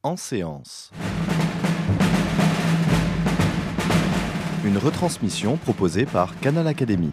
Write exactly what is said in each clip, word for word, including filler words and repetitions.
en séance. Une retransmission proposée par Canal Académie.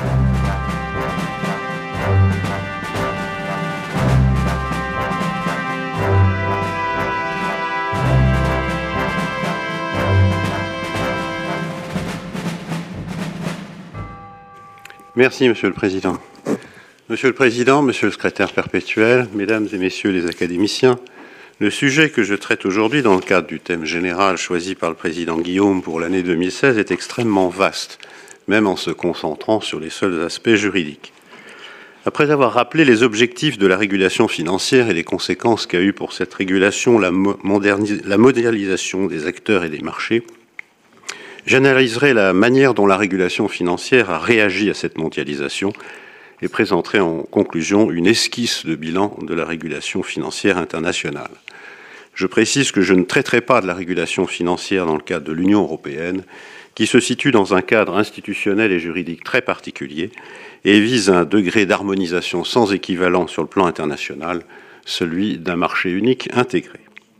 Merci, Monsieur le Président. Monsieur le Président, Monsieur le Secrétaire perpétuel, Mesdames et Messieurs les académiciens, le sujet que je traite aujourd'hui dans le cadre du thème général choisi par le Président Guillaume pour l'année deux mille seize est extrêmement vaste, même en se concentrant sur les seuls aspects juridiques. Après avoir rappelé les objectifs de la régulation financière et les conséquences qu'a eu pour cette régulation la, modernis- la mondialisation des acteurs et des marchés, j'analyserai la manière dont la régulation financière a réagi à cette mondialisation et présenterai en conclusion une esquisse de bilan de la régulation financière internationale. Je précise que je ne traiterai pas de la régulation financière dans le cadre de l'Union européenne, qui se situe dans un cadre institutionnel et juridique très particulier et vise un degré d'harmonisation sans équivalent sur le plan international, celui d'un marché unique intégré.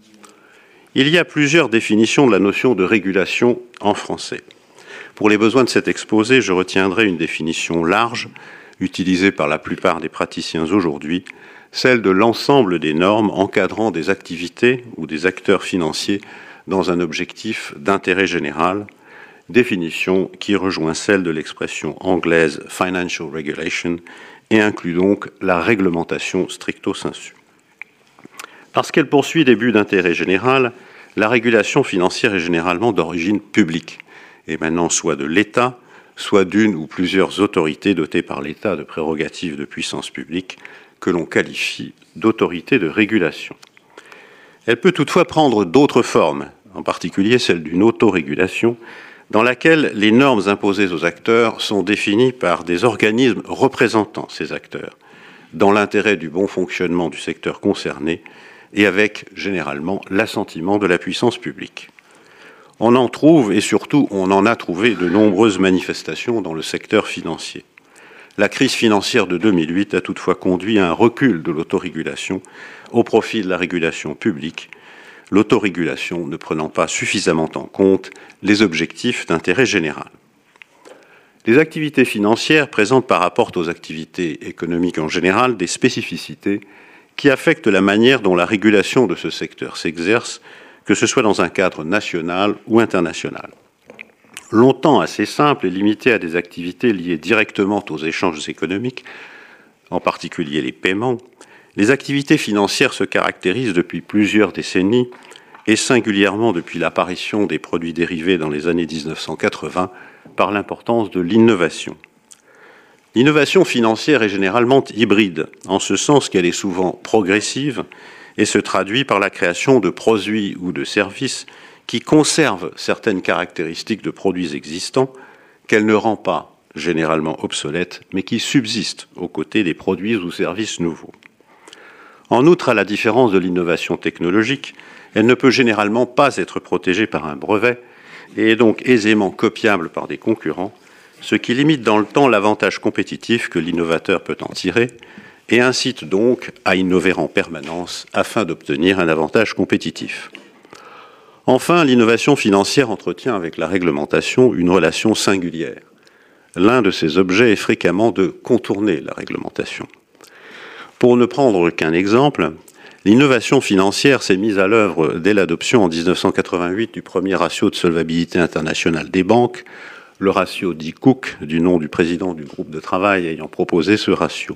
Il y a plusieurs définitions de la notion de régulation en français. Pour les besoins de cet exposé, je retiendrai une définition large, utilisée par la plupart des praticiens aujourd'hui, celle de l'ensemble des normes encadrant des activités ou des acteurs financiers dans un objectif d'intérêt général, définition qui rejoint celle de l'expression anglaise « financial regulation » et inclut donc la réglementation stricto sensu. Parce qu'elle poursuit des buts d'intérêt général, la régulation financière est généralement d'origine publique, émanant soit de l'État, soit d'une ou plusieurs autorités dotées par l'État de prérogatives de puissance publique, que l'on qualifie d'autorité de régulation. Elle peut toutefois prendre d'autres formes, en particulier celle d'une autorégulation, dans laquelle les normes imposées aux acteurs sont définies par des organismes représentant ces acteurs, dans l'intérêt du bon fonctionnement du secteur concerné et avec, généralement, l'assentiment de la puissance publique. On en trouve, et surtout on en a trouvé, de nombreuses manifestations dans le secteur financier. La crise financière de deux mille huit a toutefois conduit à un recul de l'autorégulation au profit de la régulation publique, l'autorégulation ne prenant pas suffisamment en compte les objectifs d'intérêt général. Les activités financières présentent par rapport aux activités économiques en général des spécificités qui affectent la manière dont la régulation de ce secteur s'exerce, que ce soit dans un cadre national ou international. Longtemps assez simple et limité à des activités liées directement aux échanges économiques, en particulier les paiements, les activités financières se caractérisent depuis plusieurs décennies et singulièrement depuis l'apparition des produits dérivés dans les années dix-neuf cent quatre-vingts par l'importance de l'innovation. L'innovation financière est généralement hybride, en ce sens qu'elle est souvent progressive et se traduit par la création de produits ou de services qui conservent certaines caractéristiques de produits existants, qu'elle ne rend pas généralement obsolètes, mais qui subsistent aux côtés des produits ou services nouveaux. En outre, à la différence de l'innovation technologique, elle ne peut généralement pas être protégée par un brevet et est donc aisément copiable par des concurrents, ce qui limite dans le temps l'avantage compétitif que l'innovateur peut en tirer et incite donc à innover en permanence afin d'obtenir un avantage compétitif. Enfin, l'innovation financière entretient avec la réglementation une relation singulière. L'un de ses objets est fréquemment de contourner la réglementation. Pour ne prendre qu'un exemple, l'innovation financière s'est mise à l'œuvre dès l'adoption en dix-neuf cent quatre-vingt-huit du premier ratio de solvabilité internationale des banques, le ratio dit Cook, du nom du président du groupe de travail ayant proposé ce ratio.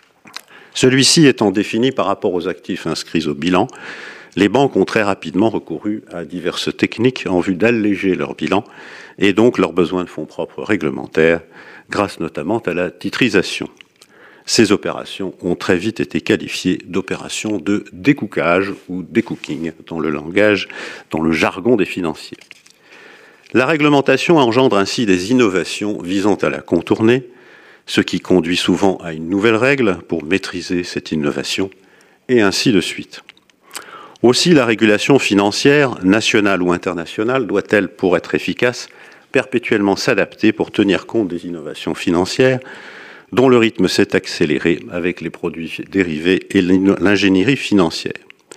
Celui-ci étant défini par rapport aux actifs inscrits au bilan, les banques ont très rapidement recouru à diverses techniques en vue d'alléger leur bilan et donc leurs besoins de fonds propres réglementaires, grâce notamment à la titrisation. Ces opérations ont très vite été qualifiées d'opérations de décookage ou décooking dans le langage, dans le jargon des financiers. La réglementation engendre ainsi des innovations visant à la contourner, ce qui conduit souvent à une nouvelle règle pour maîtriser cette innovation, et ainsi de suite. Aussi, la régulation financière, nationale ou internationale, doit-elle, pour être efficace, perpétuellement s'adapter pour tenir compte des innovations financières, dont le rythme s'est accéléré avec les produits dérivés et l'ingénierie financière.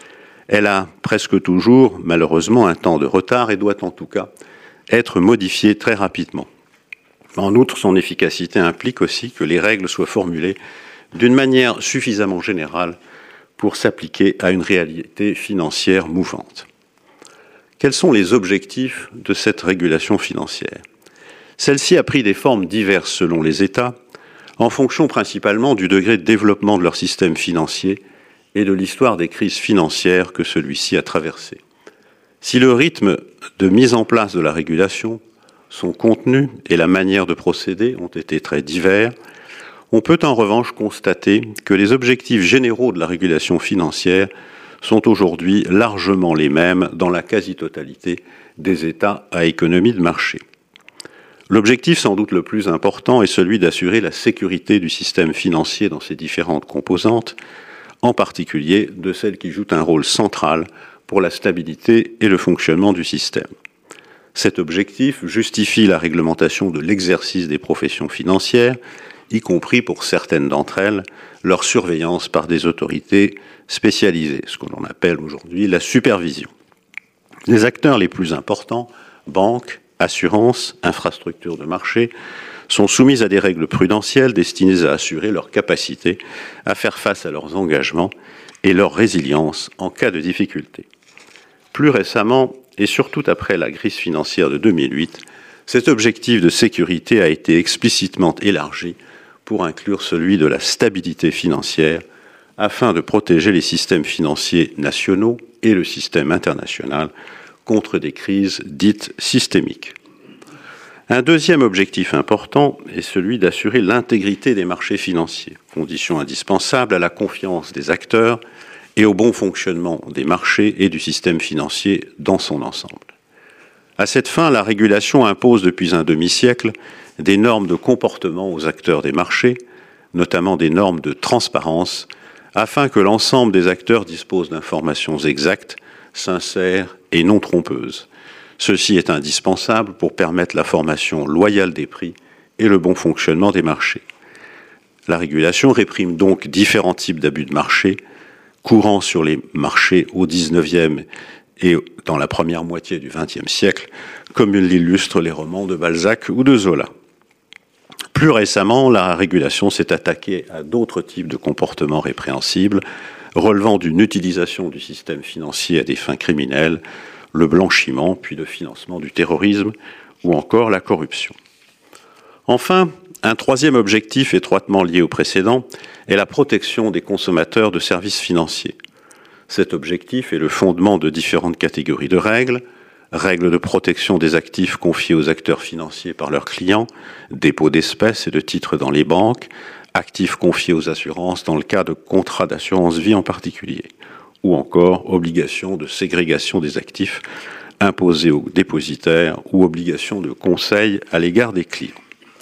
Elle a presque toujours, malheureusement, un temps de retard et doit en tout cas être modifiée très rapidement. En outre, son efficacité implique aussi que les règles soient formulées d'une manière suffisamment générale pour s'appliquer à une réalité financière mouvante. Quels sont les objectifs de cette régulation financière ? Celle-ci a pris des formes diverses selon les États, en fonction principalement du degré de développement de leur système financier et de l'histoire des crises financières que celui-ci a traversées. Si le rythme de mise en place de la régulation, son contenu et la manière de procéder ont été très divers, on peut en revanche constater que les objectifs généraux de la régulation financière sont aujourd'hui largement les mêmes dans la quasi-totalité des États à économie de marché. L'objectif sans doute le plus important est celui d'assurer la sécurité du système financier dans ses différentes composantes, en particulier de celles qui jouent un rôle central pour la stabilité et le fonctionnement du système. Cet objectif justifie la réglementation de l'exercice des professions financières, y compris pour certaines d'entre elles, leur surveillance par des autorités spécialisées, ce que l'on appelle aujourd'hui la supervision. Les acteurs les plus importants, banques, assurances, infrastructures de marché, sont soumis à des règles prudentielles destinées à assurer leur capacité à faire face à leurs engagements et leur résilience en cas de difficulté. Plus récemment, et surtout après la crise financière de deux mille huit, cet objectif de sécurité a été explicitement élargi pour inclure celui de la stabilité financière, afin de protéger les systèmes financiers nationaux et le système international contre des crises dites systémiques. Un deuxième objectif important est celui d'assurer l'intégrité des marchés financiers, condition indispensable à la confiance des acteurs et au bon fonctionnement des marchés et du système financier dans son ensemble. À cette fin, la régulation impose depuis un demi-siècle des normes de comportement aux acteurs des marchés, notamment des normes de transparence, afin que l'ensemble des acteurs disposent d'informations exactes, sincères et non trompeuses. Ceci est indispensable pour permettre la formation loyale des prix et le bon fonctionnement des marchés. La régulation réprime donc différents types d'abus de marché, courants sur les marchés au dix-neuvième et dans la première moitié du vingtième siècle, comme l'illustrent les romans de Balzac ou de Zola. Plus récemment, la régulation s'est attaquée à d'autres types de comportements répréhensibles, relevant d'une utilisation du système financier à des fins criminelles, le blanchiment, puis le financement du terrorisme, ou encore la corruption. Enfin, un troisième objectif étroitement lié au précédent est la protection des consommateurs de services financiers. Cet objectif est le fondement de différentes catégories de règles, règles de protection des actifs confiés aux acteurs financiers par leurs clients, dépôt d'espèces et de titres dans les banques, actifs confiés aux assurances dans le cas de contrats d'assurance vie en particulier, ou encore obligation de ségrégation des actifs imposés aux dépositaires ou obligation de conseil à l'égard des clients.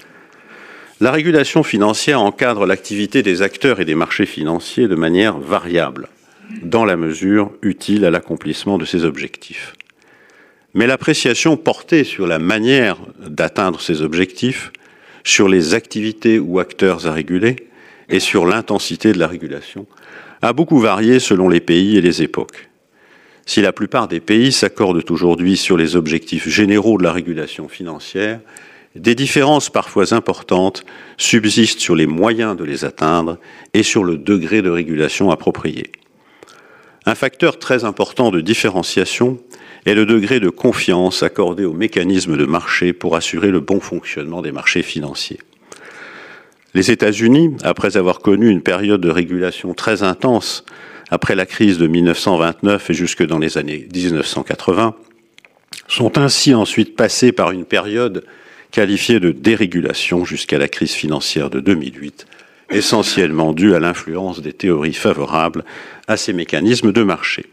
La régulation financière encadre l'activité des acteurs et des marchés financiers de manière variable, dans la mesure utile à l'accomplissement de ces objectifs. Mais l'appréciation portée sur la manière d'atteindre ces objectifs, sur les activités ou acteurs à réguler et sur l'intensité de la régulation a beaucoup varié selon les pays et les époques. Si la plupart des pays s'accordent aujourd'hui sur les objectifs généraux de la régulation financière, des différences parfois importantes subsistent sur les moyens de les atteindre et sur le degré de régulation approprié. Un facteur très important de différenciation est le degré de confiance accordé aux mécanismes de marché pour assurer le bon fonctionnement des marchés financiers. Les États-Unis, après avoir connu une période de régulation très intense après la crise de mille neuf cent vingt-neuf et jusque dans les années mille neuf cent quatre-vingts, sont ainsi ensuite passés par une période qualifiée de dérégulation jusqu'à la crise financière de deux mille huit, essentiellement due à l'influence des théories favorables à ces mécanismes de marché.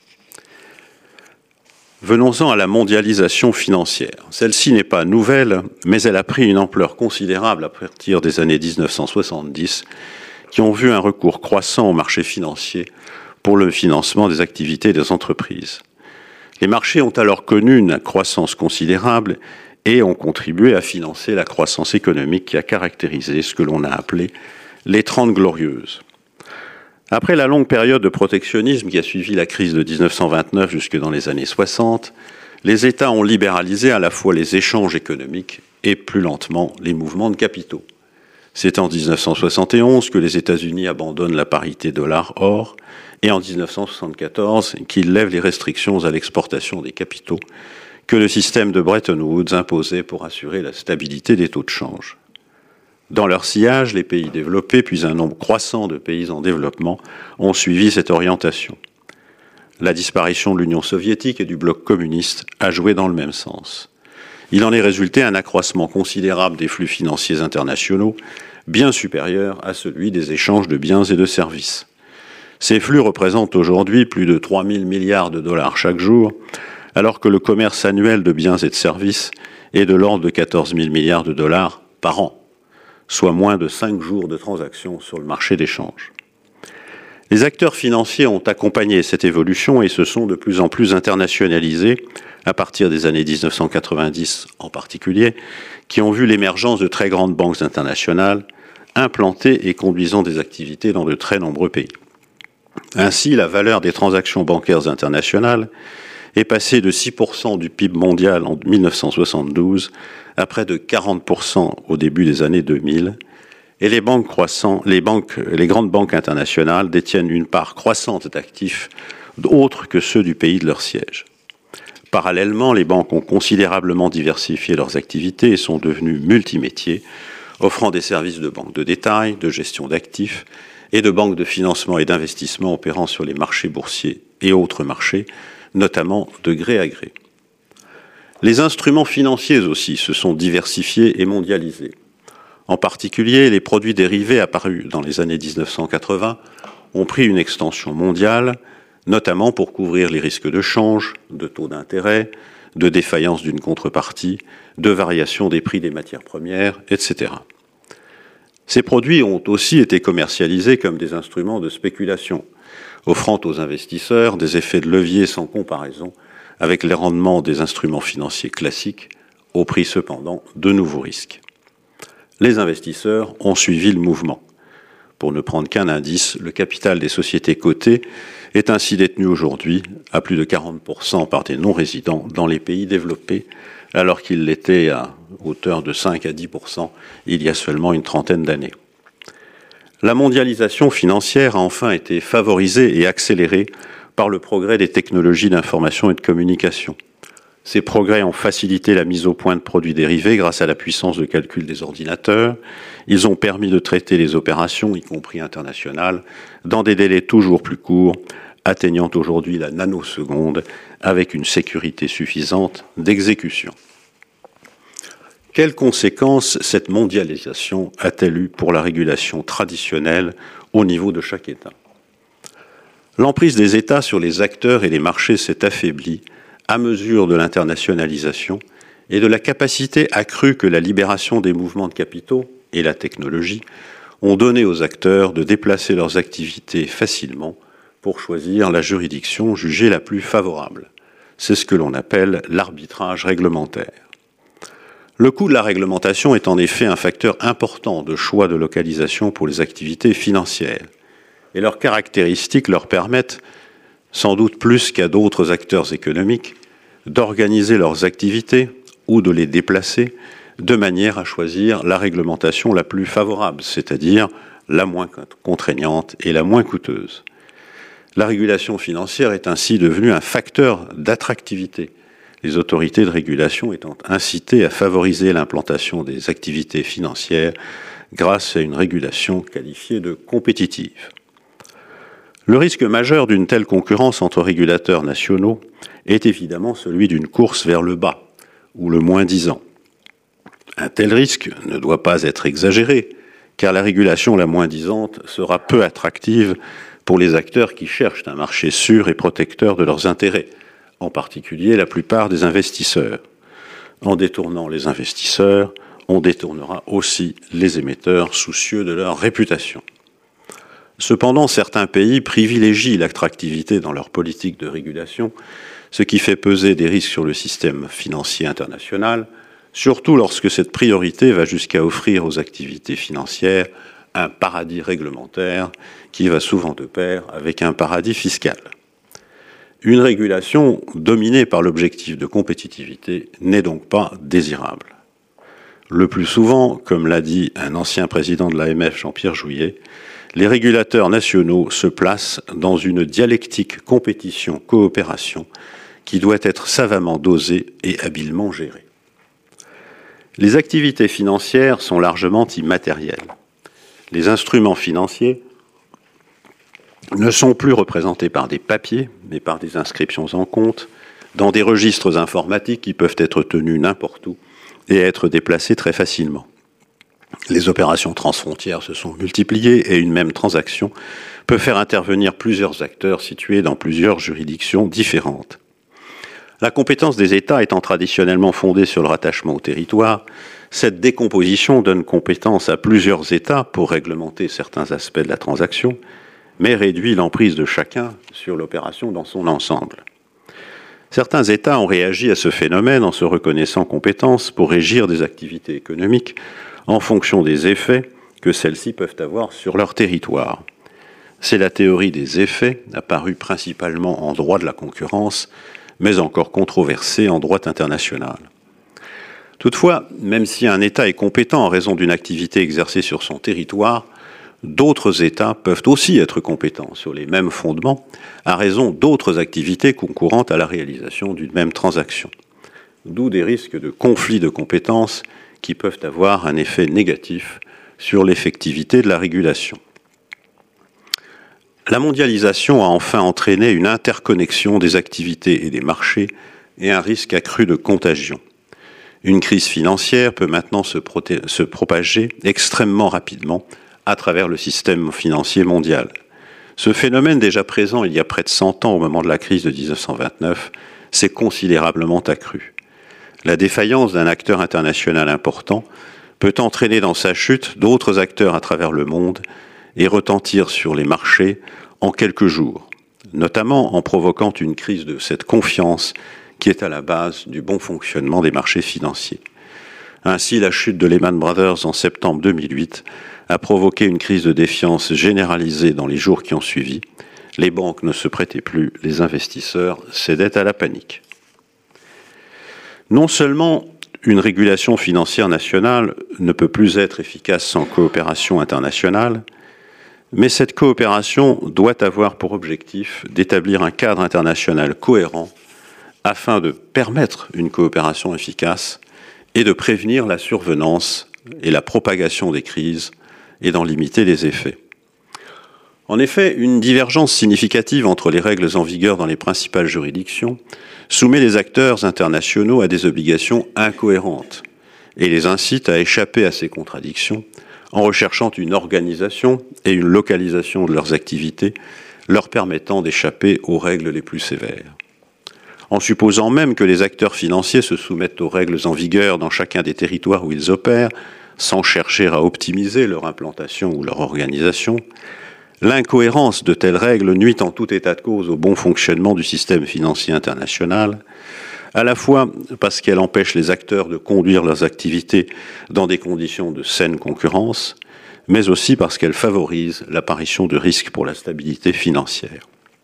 Venons-en à la mondialisation financière. Celle-ci n'est pas nouvelle, mais elle a pris une ampleur considérable à partir des années mille neuf cent soixante-dix, qui ont vu un recours croissant aux marchés financiers pour le financement des activités des entreprises. Les marchés ont alors connu une croissance considérable et ont contribué à financer la croissance économique qui a caractérisé ce que l'on a appelé les Trente Glorieuses. Après la longue période de protectionnisme qui a suivi la crise de mille neuf cent vingt-neuf jusque dans les années soixante, les États ont libéralisé à la fois les échanges économiques et, plus lentement, les mouvements de capitaux. C'est en mille neuf cent soixante et onze que les États-Unis abandonnent la parité dollar-or et en mille neuf cent soixante-quatorze qu'ils lèvent les restrictions à l'exportation des capitaux que le système de Bretton Woods imposait pour assurer la stabilité des taux de change. Dans leur sillage, les pays développés, puis un nombre croissant de pays en développement, ont suivi cette orientation. La disparition de l'Union soviétique et du bloc communiste a joué dans le même sens. Il en est résulté un accroissement considérable des flux financiers internationaux, bien supérieur à celui des échanges de biens et de services. Ces flux représentent aujourd'hui plus de trois mille milliards de dollars chaque jour, alors que le commerce annuel de biens et de services est de l'ordre de quatorze mille milliards de dollars par an, soit moins de cinq jours de transactions sur le marché d'échange. Les acteurs financiers ont accompagné cette évolution et se sont de plus en plus internationalisés, à partir des années mille neuf cent quatre-vingt-dix en particulier, qui ont vu l'émergence de très grandes banques internationales implantées et conduisant des activités dans de très nombreux pays. Ainsi, la valeur des transactions bancaires internationales est passée de six pour cent du P I B mondial en mille neuf cent soixante-douze à près de quarante pour cent au début des années deux mille, et les banques croissant, les banques, les grandes banques internationales détiennent une part croissante d'actifs autres que ceux du pays de leur siège. Parallèlement, les banques ont considérablement diversifié leurs activités et sont devenues multimétiers, offrant des services de banque de détail, de gestion d'actifs et de banque de financement et d'investissement opérant sur les marchés boursiers et autres marchés, notamment de gré à gré. Les instruments financiers aussi se sont diversifiés et mondialisés. En particulier, les produits dérivés apparus dans les années mille neuf cent quatre-vingts ont pris une extension mondiale, notamment pour couvrir les risques de change, de taux d'intérêt, de défaillance d'une contrepartie, de variation des prix des matières premières, et cetera. Ces produits ont aussi été commercialisés comme des instruments de spéculation, offrant aux investisseurs des effets de levier sans comparaison avec les rendements des instruments financiers classiques, au prix cependant de nouveaux risques. Les investisseurs ont suivi le mouvement. Pour ne prendre qu'un indice, le capital des sociétés cotées est ainsi détenu aujourd'hui à plus de quarante pour cent par des non-résidents dans les pays développés, alors qu'il l'était à hauteur de cinq à dix pour cent il y a seulement une trentaine d'années. La mondialisation financière a enfin été favorisée et accélérée par le progrès des technologies d'information et de communication. Ces progrès ont facilité la mise au point de produits dérivés grâce à la puissance de calcul des ordinateurs. Ils ont permis de traiter les opérations, y compris internationales, dans des délais toujours plus courts, atteignant aujourd'hui la nanoseconde avec une sécurité suffisante d'exécution. Quelles conséquences cette mondialisation a-t-elle eu pour la régulation traditionnelle au niveau de chaque État ? L'emprise des États sur les acteurs et les marchés s'est affaiblie à mesure de l'internationalisation et de la capacité accrue que la libération des mouvements de capitaux et la technologie ont donné aux acteurs de déplacer leurs activités facilement pour choisir la juridiction jugée la plus favorable. C'est ce que l'on appelle l'arbitrage réglementaire. Le coût de la réglementation est en effet un facteur important de choix de localisation pour les activités financières, et leurs caractéristiques leur permettent, sans doute plus qu'à d'autres acteurs économiques, d'organiser leurs activités ou de les déplacer de manière à choisir la réglementation la plus favorable, c'est-à-dire la moins contraignante et la moins coûteuse. La régulation financière est ainsi devenue un facteur d'attractivité, les autorités de régulation étant incitées à favoriser l'implantation des activités financières grâce à une régulation qualifiée de compétitive. Le risque majeur d'une telle concurrence entre régulateurs nationaux est évidemment celui d'une course vers le bas, ou le moins-disant. Un tel risque ne doit pas être exagéré, car la régulation la moins-disante sera peu attractive pour les acteurs qui cherchent un marché sûr et protecteur de leurs intérêts, en particulier la plupart des investisseurs. En détournant les investisseurs, on détournera aussi les émetteurs soucieux de leur réputation. Cependant, certains pays privilégient l'attractivité dans leur politique de régulation, ce qui fait peser des risques sur le système financier international, surtout lorsque cette priorité va jusqu'à offrir aux activités financières un paradis réglementaire qui va souvent de pair avec un paradis fiscal. Une régulation dominée par l'objectif de compétitivité n'est donc pas désirable. Le plus souvent, comme l'a dit un ancien président de l'A M F, Jean-Pierre Jouyet, les régulateurs nationaux se placent dans une dialectique compétition-coopération qui doit être savamment dosée et habilement gérée. Les activités financières sont largement immatérielles. Les instruments financiers ne sont plus représentés par des papiers, mais par des inscriptions en compte, dans des registres informatiques qui peuvent être tenus n'importe où et être déplacés très facilement. Les opérations transfrontières se sont multipliées et une même transaction peut faire intervenir plusieurs acteurs situés dans plusieurs juridictions différentes. La compétence des États étant traditionnellement fondée sur le rattachement au territoire, cette décomposition donne compétence à plusieurs États pour réglementer certains aspects de la transaction, mais réduit l'emprise de chacun sur l'opération dans son ensemble. Certains États ont réagi à ce phénomène en se reconnaissant compétence pour régir des activités économiques en fonction des effets que celles-ci peuvent avoir sur leur territoire. C'est la théorie des effets, apparue principalement en droit de la concurrence, mais encore controversée en droit international. Toutefois, même si un État est compétent en raison d'une activité exercée sur son territoire, d'autres États peuvent aussi être compétents sur les mêmes fondements à raison d'autres activités concourant à la réalisation d'une même transaction. D'où des risques de conflit de compétences qui peuvent avoir un effet négatif sur l'effectivité de la régulation. La mondialisation a enfin entraîné une interconnexion des activités et des marchés et un risque accru de contagion. Une crise financière peut maintenant se, proté- se propager extrêmement rapidement à travers le système financier mondial. Ce phénomène, déjà présent il y a près de cent ans au moment de la crise de dix-neuf cent vingt-neuf, s'est considérablement accru. La défaillance d'un acteur international important peut entraîner dans sa chute d'autres acteurs à travers le monde et retentir sur les marchés en quelques jours, notamment en provoquant une crise de cette confiance qui est à la base du bon fonctionnement des marchés financiers. Ainsi, la chute de Lehman Brothers en septembre deux mille huit a provoqué une crise de défiance généralisée dans les jours qui ont suivi. Les banques ne se prêtaient plus, les investisseurs cédaient à la panique. Non seulement une régulation financière nationale ne peut plus être efficace sans coopération internationale, mais cette coopération doit avoir pour objectif d'établir un cadre international cohérent afin de permettre une coopération efficace et de prévenir la survenance et la propagation des crises et d'en limiter les effets. En effet, une divergence significative entre les règles en vigueur dans les principales juridictions soumet les acteurs internationaux à des obligations incohérentes et les incite à échapper à ces contradictions en recherchant une organisation et une localisation de leurs activités leur permettant d'échapper aux règles les plus sévères. En supposant même que les acteurs financiers se soumettent aux règles en vigueur dans chacun des territoires où ils opèrent, sans chercher à optimiser leur implantation ou leur organisation, l'incohérence de telles règles nuit en tout état de cause au bon fonctionnement du système financier international, à la fois parce qu'elle empêche les acteurs de conduire leurs activités dans des conditions de saine concurrence, mais aussi parce qu'elle favorise l'apparition de risques pour la stabilité financière.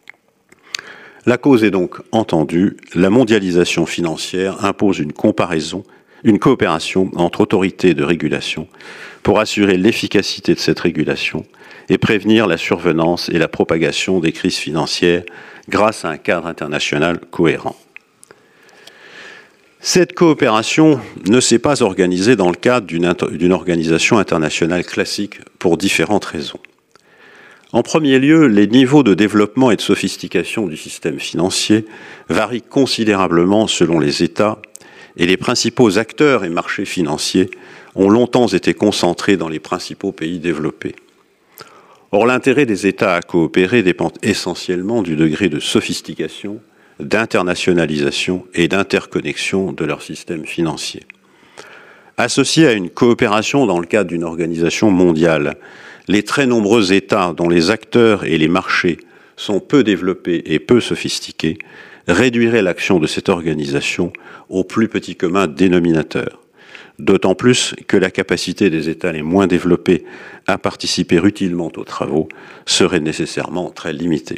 La cause est donc entendue, la mondialisation financière impose une comparaison, une coopération entre autorités de régulation pour assurer l'efficacité de cette régulation et prévenir la survenance et la propagation des crises financières grâce à un cadre international cohérent. Cette coopération ne s'est pas organisée dans le cadre d'une, d'une organisation internationale classique pour différentes raisons. En premier lieu, les niveaux de développement et de sophistication du système financier varient considérablement selon les États et les principaux acteurs et marchés financiers ont longtemps été concentrés dans les principaux pays développés. Or, l'intérêt des États à coopérer dépend essentiellement du degré de sophistication, d'internationalisation et d'interconnexion de leur système financier. Associés à une coopération dans le cadre d'une organisation mondiale, les très nombreux États dont les acteurs et les marchés sont peu développés et peu sophistiqués réduiraient l'action de cette organisation au plus petit commun dénominateur. d'autant plus que la capacité des États les moins développés à participer utilement aux travaux serait nécessairement très limitée.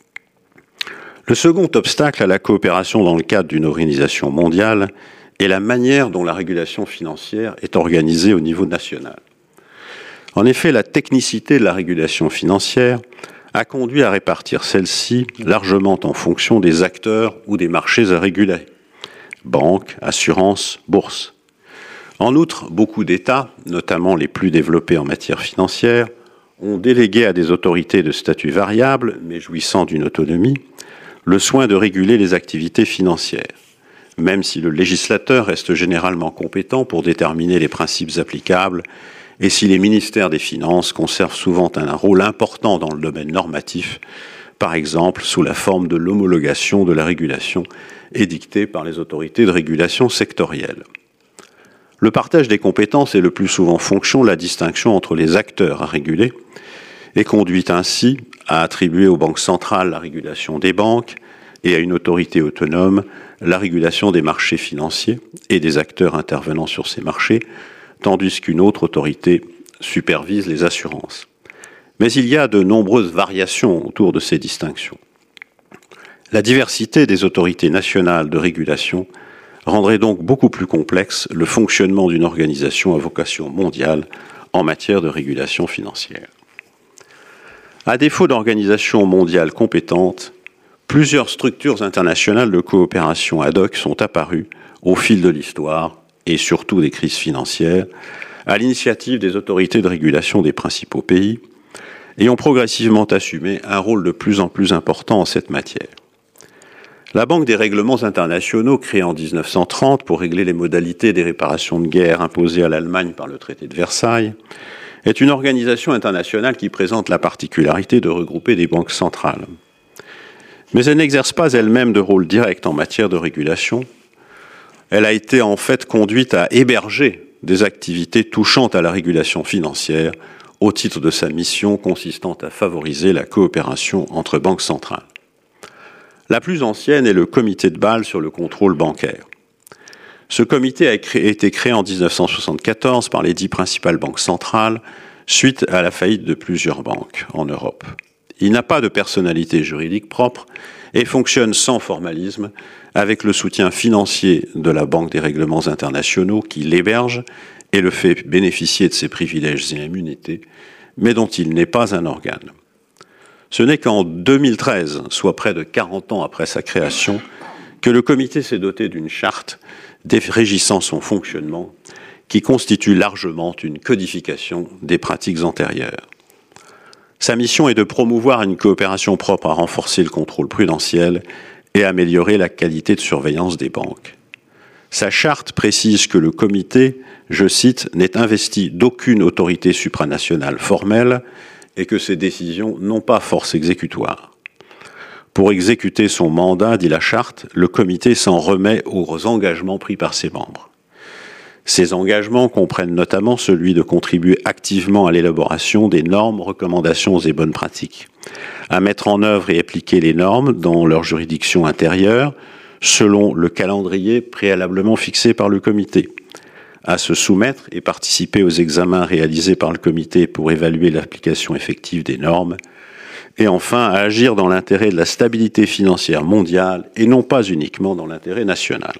Le second obstacle à la coopération dans le cadre d'une organisation mondiale est la manière dont la régulation financière est organisée au niveau national. En effet, la technicité de la régulation financière a conduit à répartir celle-ci largement en fonction des acteurs ou des marchés à réguler. Banques, assurances, bourses. En outre, beaucoup d'États, notamment les plus développés en matière financière, ont délégué à des autorités de statut variable, mais jouissant d'une autonomie, le soin de réguler les activités financières, même si le législateur reste généralement compétent pour déterminer les principes applicables et si les ministères des Finances conservent souvent un rôle important dans le domaine normatif, par exemple sous la forme de l'homologation de la régulation édictée par les autorités de régulation sectorielles. Le partage des compétences est le plus souvent fonction de la distinction entre les acteurs à réguler et conduit ainsi à attribuer aux banques centrales la régulation des banques et à une autorité autonome la régulation des marchés financiers et des acteurs intervenant sur ces marchés, tandis qu'une autre autorité supervise les assurances. Mais il y a de nombreuses variations autour de ces distinctions. La diversité des autorités nationales de régulation rendrait donc beaucoup plus complexe le fonctionnement d'une organisation à vocation mondiale en matière de régulation financière. À défaut d'organisations mondiales compétentes, plusieurs structures internationales de coopération ad hoc sont apparues au fil de l'histoire et surtout des crises financières, à l'initiative des autorités de régulation des principaux pays, et ont progressivement assumé un rôle de plus en plus important en cette matière. La Banque des règlements internationaux, créée en dix-neuf cent trente pour régler les modalités des réparations de guerre imposées à l'Allemagne par le traité de Versailles, est une organisation internationale qui présente la particularité de regrouper des banques centrales. Mais elle n'exerce pas elle-même de rôle direct en matière de régulation. Elle a été en fait conduite à héberger des activités touchant à la régulation financière au titre de sa mission consistant à favoriser la coopération entre banques centrales. La plus ancienne est le comité de Bâle sur le contrôle bancaire. Ce comité a été créé en dix-neuf cent soixante-quatorze par les dix principales banques centrales suite à la faillite de plusieurs banques en Europe. Il n'a pas de personnalité juridique propre et fonctionne sans formalisme avec le soutien financier de la Banque des règlements internationaux qui l'héberge et le fait bénéficier de ses privilèges et immunités, mais dont il n'est pas un organe. Ce n'est qu'en deux mille treize, soit près de quarante ans après sa création, que le comité s'est doté d'une charte régissant son fonctionnement qui constitue largement une codification des pratiques antérieures. Sa mission est de promouvoir une coopération propre à renforcer le contrôle prudentiel et améliorer la qualité de surveillance des banques. Sa charte précise que le comité, je cite, n'est investi d'aucune autorité supranationale formelle et que ses décisions n'ont pas force exécutoire. Pour exécuter son mandat, dit la charte, le comité s'en remet aux engagements pris par ses membres. Ces engagements comprennent notamment celui de contribuer activement à l'élaboration des normes, recommandations et bonnes pratiques, à mettre en œuvre et appliquer les normes dans leur juridiction intérieure, selon le calendrier préalablement fixé par le comité, à se soumettre et participer aux examens réalisés par le comité pour évaluer l'application effective des normes, et enfin à agir dans l'intérêt de la stabilité financière mondiale et non pas uniquement dans l'intérêt national.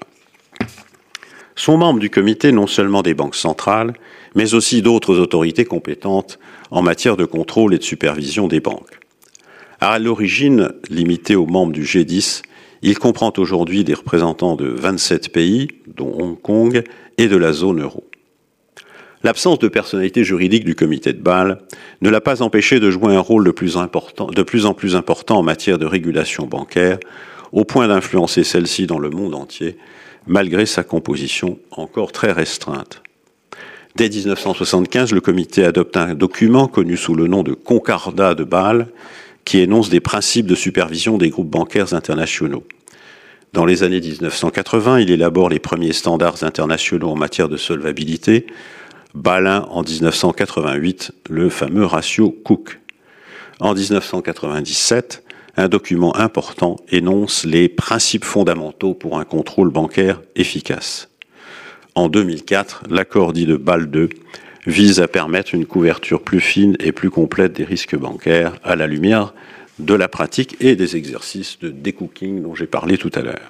Sont membres du comité non seulement des banques centrales, mais aussi d'autres autorités compétentes en matière de contrôle et de supervision des banques. À l'origine, limité aux membres du G dix, il comprend aujourd'hui des représentants de vingt-sept pays, dont Hong Kong, et de la zone euro. L'absence de personnalité juridique du comité de Bâle ne l'a pas empêché de jouer un rôle de plus, important, de plus en plus important en matière de régulation bancaire, au point d'influencer celle-ci dans le monde entier, malgré sa composition encore très restreinte. Dès dix-neuf cent soixante-quinze, le comité adopte un document connu sous le nom de Concordat de Bâle, qui énonce des principes de supervision des groupes bancaires internationaux. Dans les années dix-neuf cent quatre-vingts, il élabore les premiers standards internationaux en matière de solvabilité, Bâle un en dix-neuf cent quatre-vingt-huit, le fameux ratio Cook. En dix-neuf cent quatre-vingt-dix-sept, un document important énonce les principes fondamentaux pour un contrôle bancaire efficace. en deux mille quatre, l'accord dit de Bâle deux vise à permettre une couverture plus fine et plus complète des risques bancaires à la lumière de la pratique et des exercices de decooking dont j'ai parlé tout à l'heure.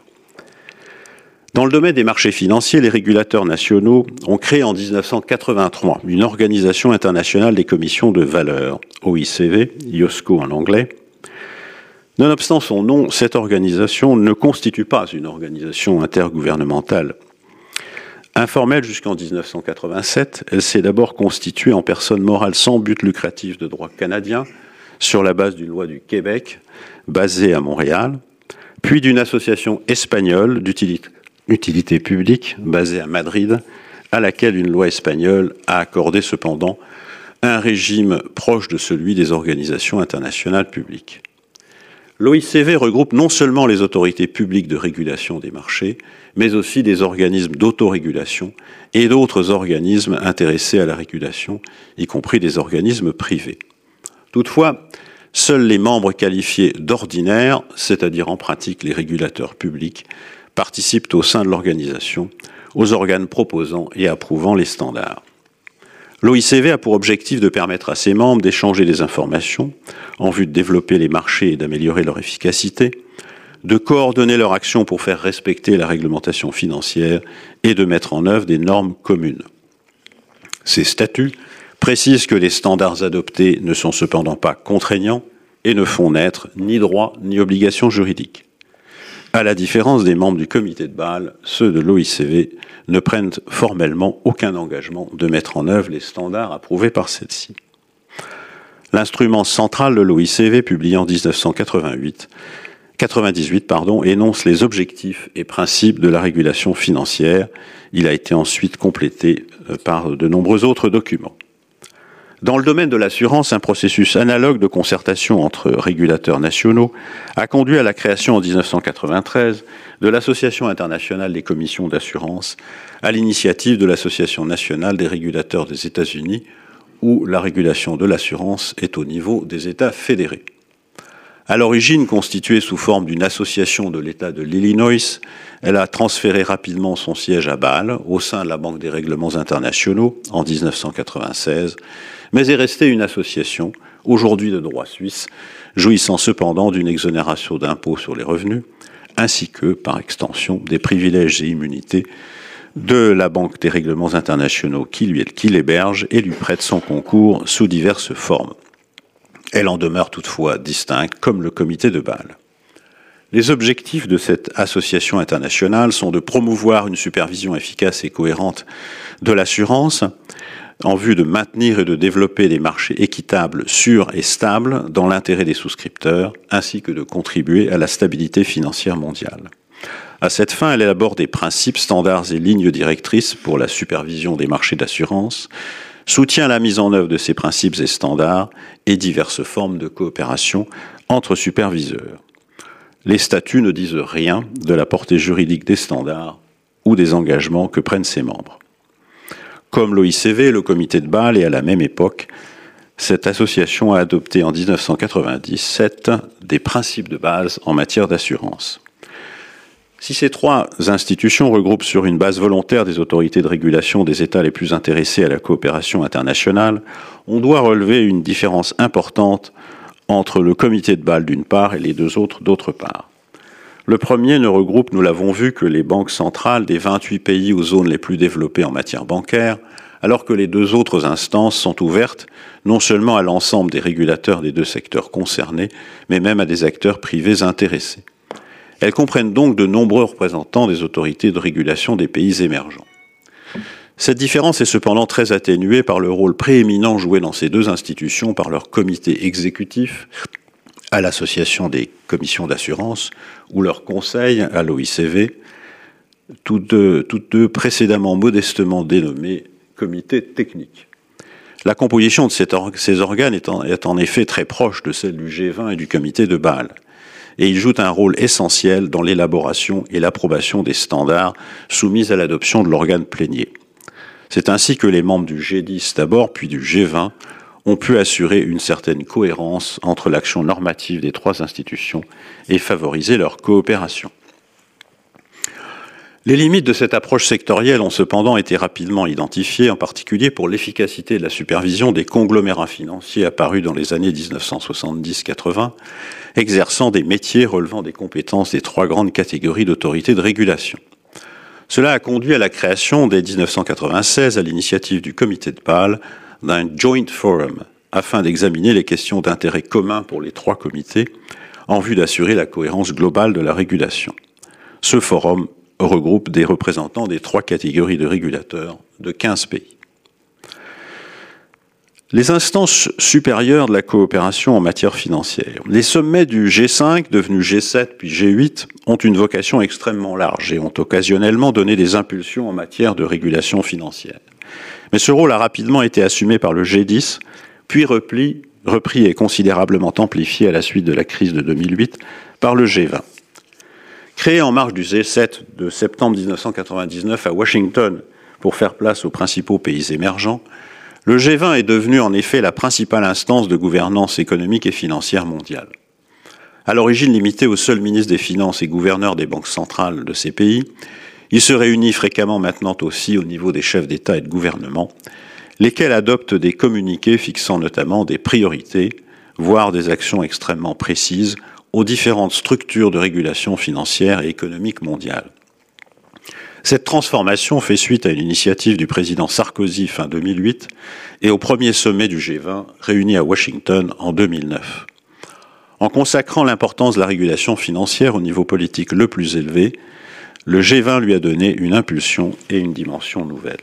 Dans le domaine des marchés financiers, les régulateurs nationaux ont créé en mille neuf cent quatre-vingt-trois une organisation internationale des commissions de valeurs, O I C V, I O S C O en anglais. Nonobstant son nom, cette organisation ne constitue pas une organisation intergouvernementale. Informelle jusqu'en mille neuf cent quatre-vingt-sept, elle s'est d'abord constituée en personne morale sans but lucratif de droit canadien, sur la base d'une loi du Québec, basée à Montréal, puis d'une association espagnole d'utilité utilité publique, basée à Madrid, à laquelle une loi espagnole a accordé cependant un régime proche de celui des organisations internationales publiques. L'O I C V regroupe non seulement les autorités publiques de régulation des marchés, mais aussi des organismes d'autorégulation et d'autres organismes intéressés à la régulation, y compris des organismes privés. Toutefois, seuls les membres qualifiés d'ordinaires, c'est-à-dire en pratique les régulateurs publics, participent au sein de l'organisation aux organes proposant et approuvant les standards. L'O I C V a pour objectif de permettre à ses membres d'échanger des informations en vue de développer les marchés et d'améliorer leur efficacité, de coordonner leur action pour faire respecter la réglementation financière et de mettre en œuvre des normes communes. Ces statuts précisent que les standards adoptés ne sont cependant pas contraignants et ne font naître ni droits ni obligations juridiques. À la différence des membres du comité de Bâle, ceux de l'O I C V ne prennent formellement aucun engagement de mettre en œuvre les standards approuvés par celle-ci. L'instrument central de l'O I C V, publié en mille neuf cent quatre-vingt-huit, quatre-vingt-dix-huit, pardon, énonce les objectifs et principes de la régulation financière. Il a été ensuite complété par de nombreux autres documents. Dans le domaine de l'assurance, un processus analogue de concertation entre régulateurs nationaux a conduit à la création en mille neuf cent quatre-vingt-treize de l'Association internationale des commissions d'assurance, à l'initiative de l'Association nationale des régulateurs des États-Unis, où la régulation de l'assurance est au niveau des États fédérés. À l'origine constituée sous forme d'une association de l'État de l'Illinois, elle a transféré rapidement son siège à Bâle, au sein de la Banque des règlements internationaux, en mille neuf cent quatre-vingt-seize, mais est restée une association, aujourd'hui de droit suisse, jouissant cependant d'une exonération d'impôt sur les revenus, ainsi que, par extension, des privilèges et immunités de la Banque des règlements internationaux qui, lui, qui l'héberge et lui prête son concours sous diverses formes. Elle en demeure toutefois distincte, comme le comité de Bâle. Les objectifs de cette association internationale sont de promouvoir une supervision efficace et cohérente de l'assurance, en vue de maintenir et de développer des marchés équitables, sûrs et stables dans l'intérêt des souscripteurs, ainsi que de contribuer à la stabilité financière mondiale. À cette fin, elle élabore des principes, standards et lignes directrices pour la supervision des marchés d'assurance, soutient la mise en œuvre de ces principes et standards et diverses formes de coopération entre superviseurs. Les statuts ne disent rien de la portée juridique des standards ou des engagements que prennent ses membres. Comme l'O I C V, le comité de Bâle, et à la même époque, cette association a adopté en mille neuf cent quatre-vingt-dix-sept des principes de base en matière d'assurance. Si ces trois institutions regroupent sur une base volontaire des autorités de régulation des États les plus intéressés à la coopération internationale, on doit relever une différence importante entre le comité de Bâle d'une part et les deux autres d'autre part. Le premier ne regroupe, nous l'avons vu, que les banques centrales des vingt-huit pays ou zones les plus développées en matière bancaire, alors que les deux autres instances sont ouvertes non seulement à l'ensemble des régulateurs des deux secteurs concernés, mais même à des acteurs privés intéressés. Elles comprennent donc de nombreux représentants des autorités de régulation des pays émergents. Cette différence est cependant très atténuée par le rôle prééminent joué dans ces deux institutions par leur comité exécutif à l'Association des commissions d'assurance ou leur conseil à l'O I C V, toutes deux, toutes deux précédemment modestement dénommés comités techniques. La composition de ces organes est en, est en effet très proche de celle du G vingt et du comité de Bâle, et ils jouent un rôle essentiel dans l'élaboration et l'approbation des standards soumis à l'adoption de l'organe plénier. C'est ainsi que les membres du G dix d'abord, puis du G vingt, ont pu assurer une certaine cohérence entre l'action normative des trois institutions et favoriser leur coopération. Les limites de cette approche sectorielle ont cependant été rapidement identifiées, en particulier pour l'efficacité de la supervision des conglomérats financiers apparus dans les années dix-neuf cent soixante-dix quatre-vingt, exerçant des métiers relevant des compétences des trois grandes catégories d'autorités de régulation. Cela a conduit à la création, dès dix-neuf cent quatre-vingt-seize, à l'initiative du Comité de Bâle, d'un Joint Forum, afin d'examiner les questions d'intérêt commun pour les trois comités, en vue d'assurer la cohérence globale de la régulation. Ce forum regroupe des représentants des trois catégories de régulateurs de quinze pays. Les instances supérieures de la coopération en matière financière. Les sommets du G cinq, devenu G sept puis G huit, ont une vocation extrêmement large et ont occasionnellement donné des impulsions en matière de régulation financière. Mais ce rôle a rapidement été assumé par le G dix, puis repli, repris et considérablement amplifié à la suite de la crise de deux mille huit par le G vingt. Créé en marge du G sept de septembre dix-neuf cent quatre-vingt-dix-neuf à Washington pour faire place aux principaux pays émergents, le G vingt est devenu en effet la principale instance de gouvernance économique et financière mondiale. À l'origine limité aux seuls ministres des Finances et gouverneurs des banques centrales de ces pays, il se réunit fréquemment maintenant aussi au niveau des chefs d'État et de gouvernement, lesquels adoptent des communiqués fixant notamment des priorités, voire des actions extrêmement précises, aux différentes structures de régulation financière et économique mondiale. Cette transformation fait suite à une initiative du président Sarkozy fin deux mille huit et au premier sommet du G vingt réuni à Washington en deux mille neuf. En consacrant l'importance de la régulation financière au niveau politique le plus élevé, le G vingt lui a donné une impulsion et une dimension nouvelle.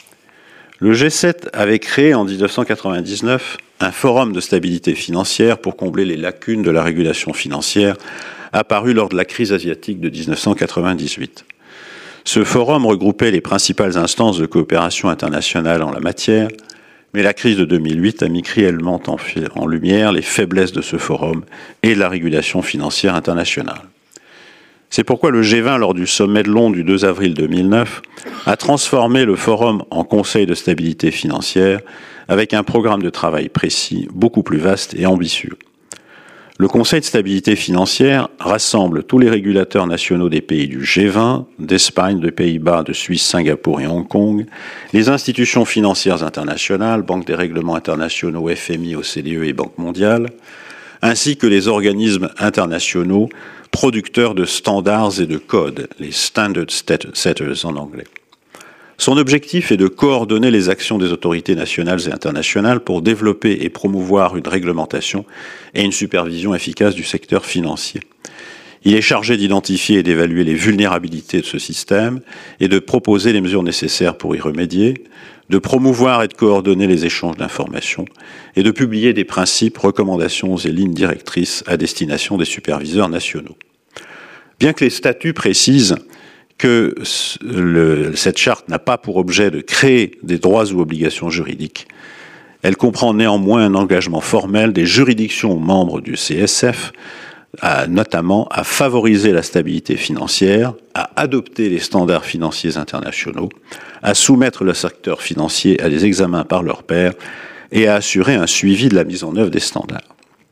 Le G sept avait créé en dix-neuf cent quatre-vingt-dix-neuf un forum de stabilité financière pour combler les lacunes de la régulation financière apparues lors de la crise asiatique de dix-neuf cent quatre-vingt-dix-huit. Ce forum regroupait les principales instances de coopération internationale en la matière, mais la crise de deux mille huit a mis cruellement en, en lumière les faiblesses de ce forum et de la régulation financière internationale. C'est pourquoi le G vingt, lors du sommet de Londres du deux avril deux mille neuf, a transformé le forum en Conseil de stabilité financière avec un programme de travail précis, beaucoup plus vaste et ambitieux. Le Conseil de stabilité financière rassemble tous les régulateurs nationaux des pays du G vingt, d'Espagne, de Pays-Bas, de Suisse, Singapour et Hong Kong, les institutions financières internationales, Banque des règlements internationaux, F M I, O C D E et Banque mondiale, ainsi que les organismes internationaux producteurs de standards et de codes, les Standard Setters en anglais. Son objectif est de coordonner les actions des autorités nationales et internationales pour développer et promouvoir une réglementation et une supervision efficace du secteur financier. Il est chargé d'identifier et d'évaluer les vulnérabilités de ce système et de proposer les mesures nécessaires pour y remédier, de promouvoir et de coordonner les échanges d'informations et de publier des principes, recommandations et lignes directrices à destination des superviseurs nationaux. Bien que les statuts précisent que le, cette charte n'a pas pour objet de créer des droits ou obligations juridiques, elle comprend néanmoins un engagement formel des juridictions membres du C S F, à, notamment à favoriser la stabilité financière, à adopter les standards financiers internationaux, à soumettre le secteur financier à des examens par leurs pairs et à assurer un suivi de la mise en œuvre des standards.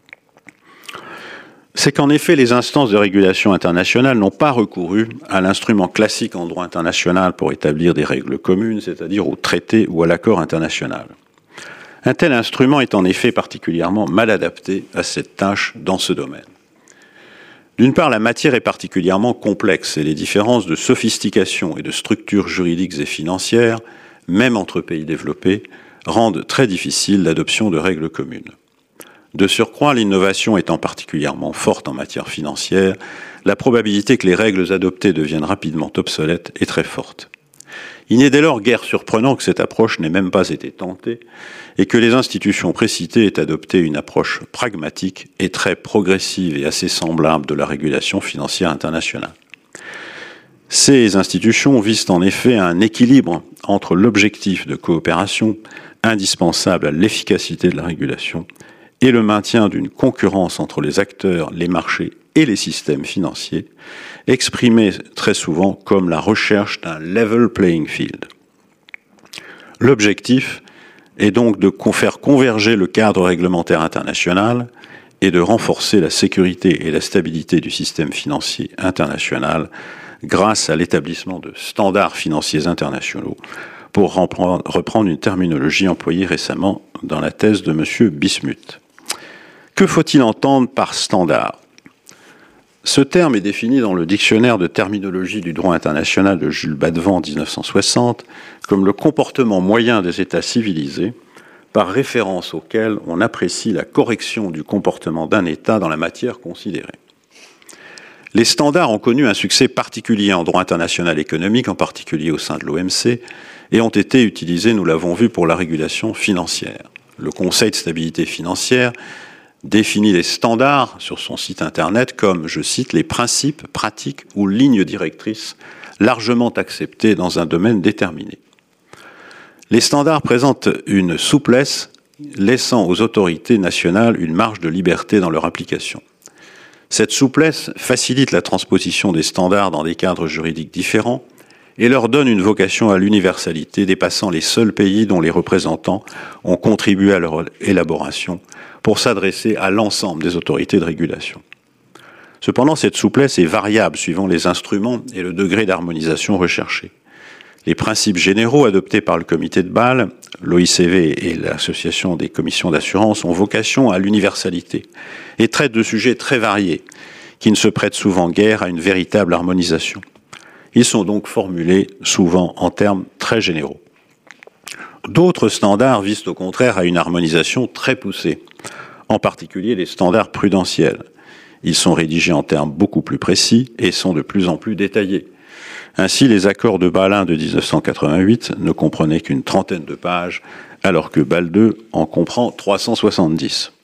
C'est qu'en effet, les instances de régulation internationale n'ont pas recouru à l'instrument classique en droit international pour établir des règles communes, c'est-à-dire au traité ou à l'accord international. Un tel instrument est en effet particulièrement mal adapté à cette tâche dans ce domaine. D'une part, la matière est particulièrement complexe et les différences de sophistication et de structures juridiques et financières, même entre pays développés, rendent très difficile l'adoption de règles communes. De surcroît, l'innovation étant particulièrement forte en matière financière, la probabilité que les règles adoptées deviennent rapidement obsolètes est très forte. Il n'est dès lors guère surprenant que cette approche n'ait même pas été tentée et que les institutions précitées aient adopté une approche pragmatique et très progressive et assez semblable de la régulation financière internationale. Ces institutions visent en effet à un équilibre entre l'objectif de coopération indispensable à l'efficacité de la régulation et le maintien d'une concurrence entre les acteurs, les marchés et les systèmes financiers, exprimé très souvent comme la recherche d'un level playing field. L'objectif est donc de faire converger le cadre réglementaire international et de renforcer la sécurité et la stabilité du système financier international grâce à l'établissement de standards financiers internationaux, pour reprendre une terminologie employée récemment dans la thèse de M. Bismuth. Que faut-il entendre par standard ? Ce terme est défini dans le dictionnaire de terminologie du droit international de Jules Badevant en dix-neuf cent soixante comme le comportement moyen des États civilisés, par référence auquel on apprécie la correction du comportement d'un État dans la matière considérée. Les standards ont connu un succès particulier en droit international économique, en particulier au sein de l'O M C, et ont été utilisés, nous l'avons vu, pour la régulation financière. Le Conseil de stabilité financière définit les standards sur son site internet comme, je cite, les principes, pratiques ou lignes directrices largement acceptés dans un domaine déterminé. Les standards présentent une souplesse laissant aux autorités nationales une marge de liberté dans leur application. Cette souplesse facilite la transposition des standards dans des cadres juridiques différents et leur donne une vocation à l'universalité dépassant les seuls pays dont les représentants ont contribué à leur élaboration pour s'adresser à l'ensemble des autorités de régulation. Cependant, cette souplesse est variable suivant les instruments et le degré d'harmonisation recherché. Les principes généraux adoptés par le comité de Bâle, l'O I C V et l'Association des commissions d'assurance ont vocation à l'universalité et traitent de sujets très variés qui ne se prêtent souvent guère à une véritable harmonisation. Ils sont donc formulés souvent en termes très généraux. D'autres standards visent au contraire à une harmonisation très poussée, en particulier les standards prudentiels. Ils sont rédigés en termes beaucoup plus précis et sont de plus en plus détaillés. Ainsi, les accords de Bâle un de dix-neuf cent quatre-vingt-huit ne comprenaient qu'une trentaine de pages, alors que Bâle deux en comprend trois cent soixante-dix.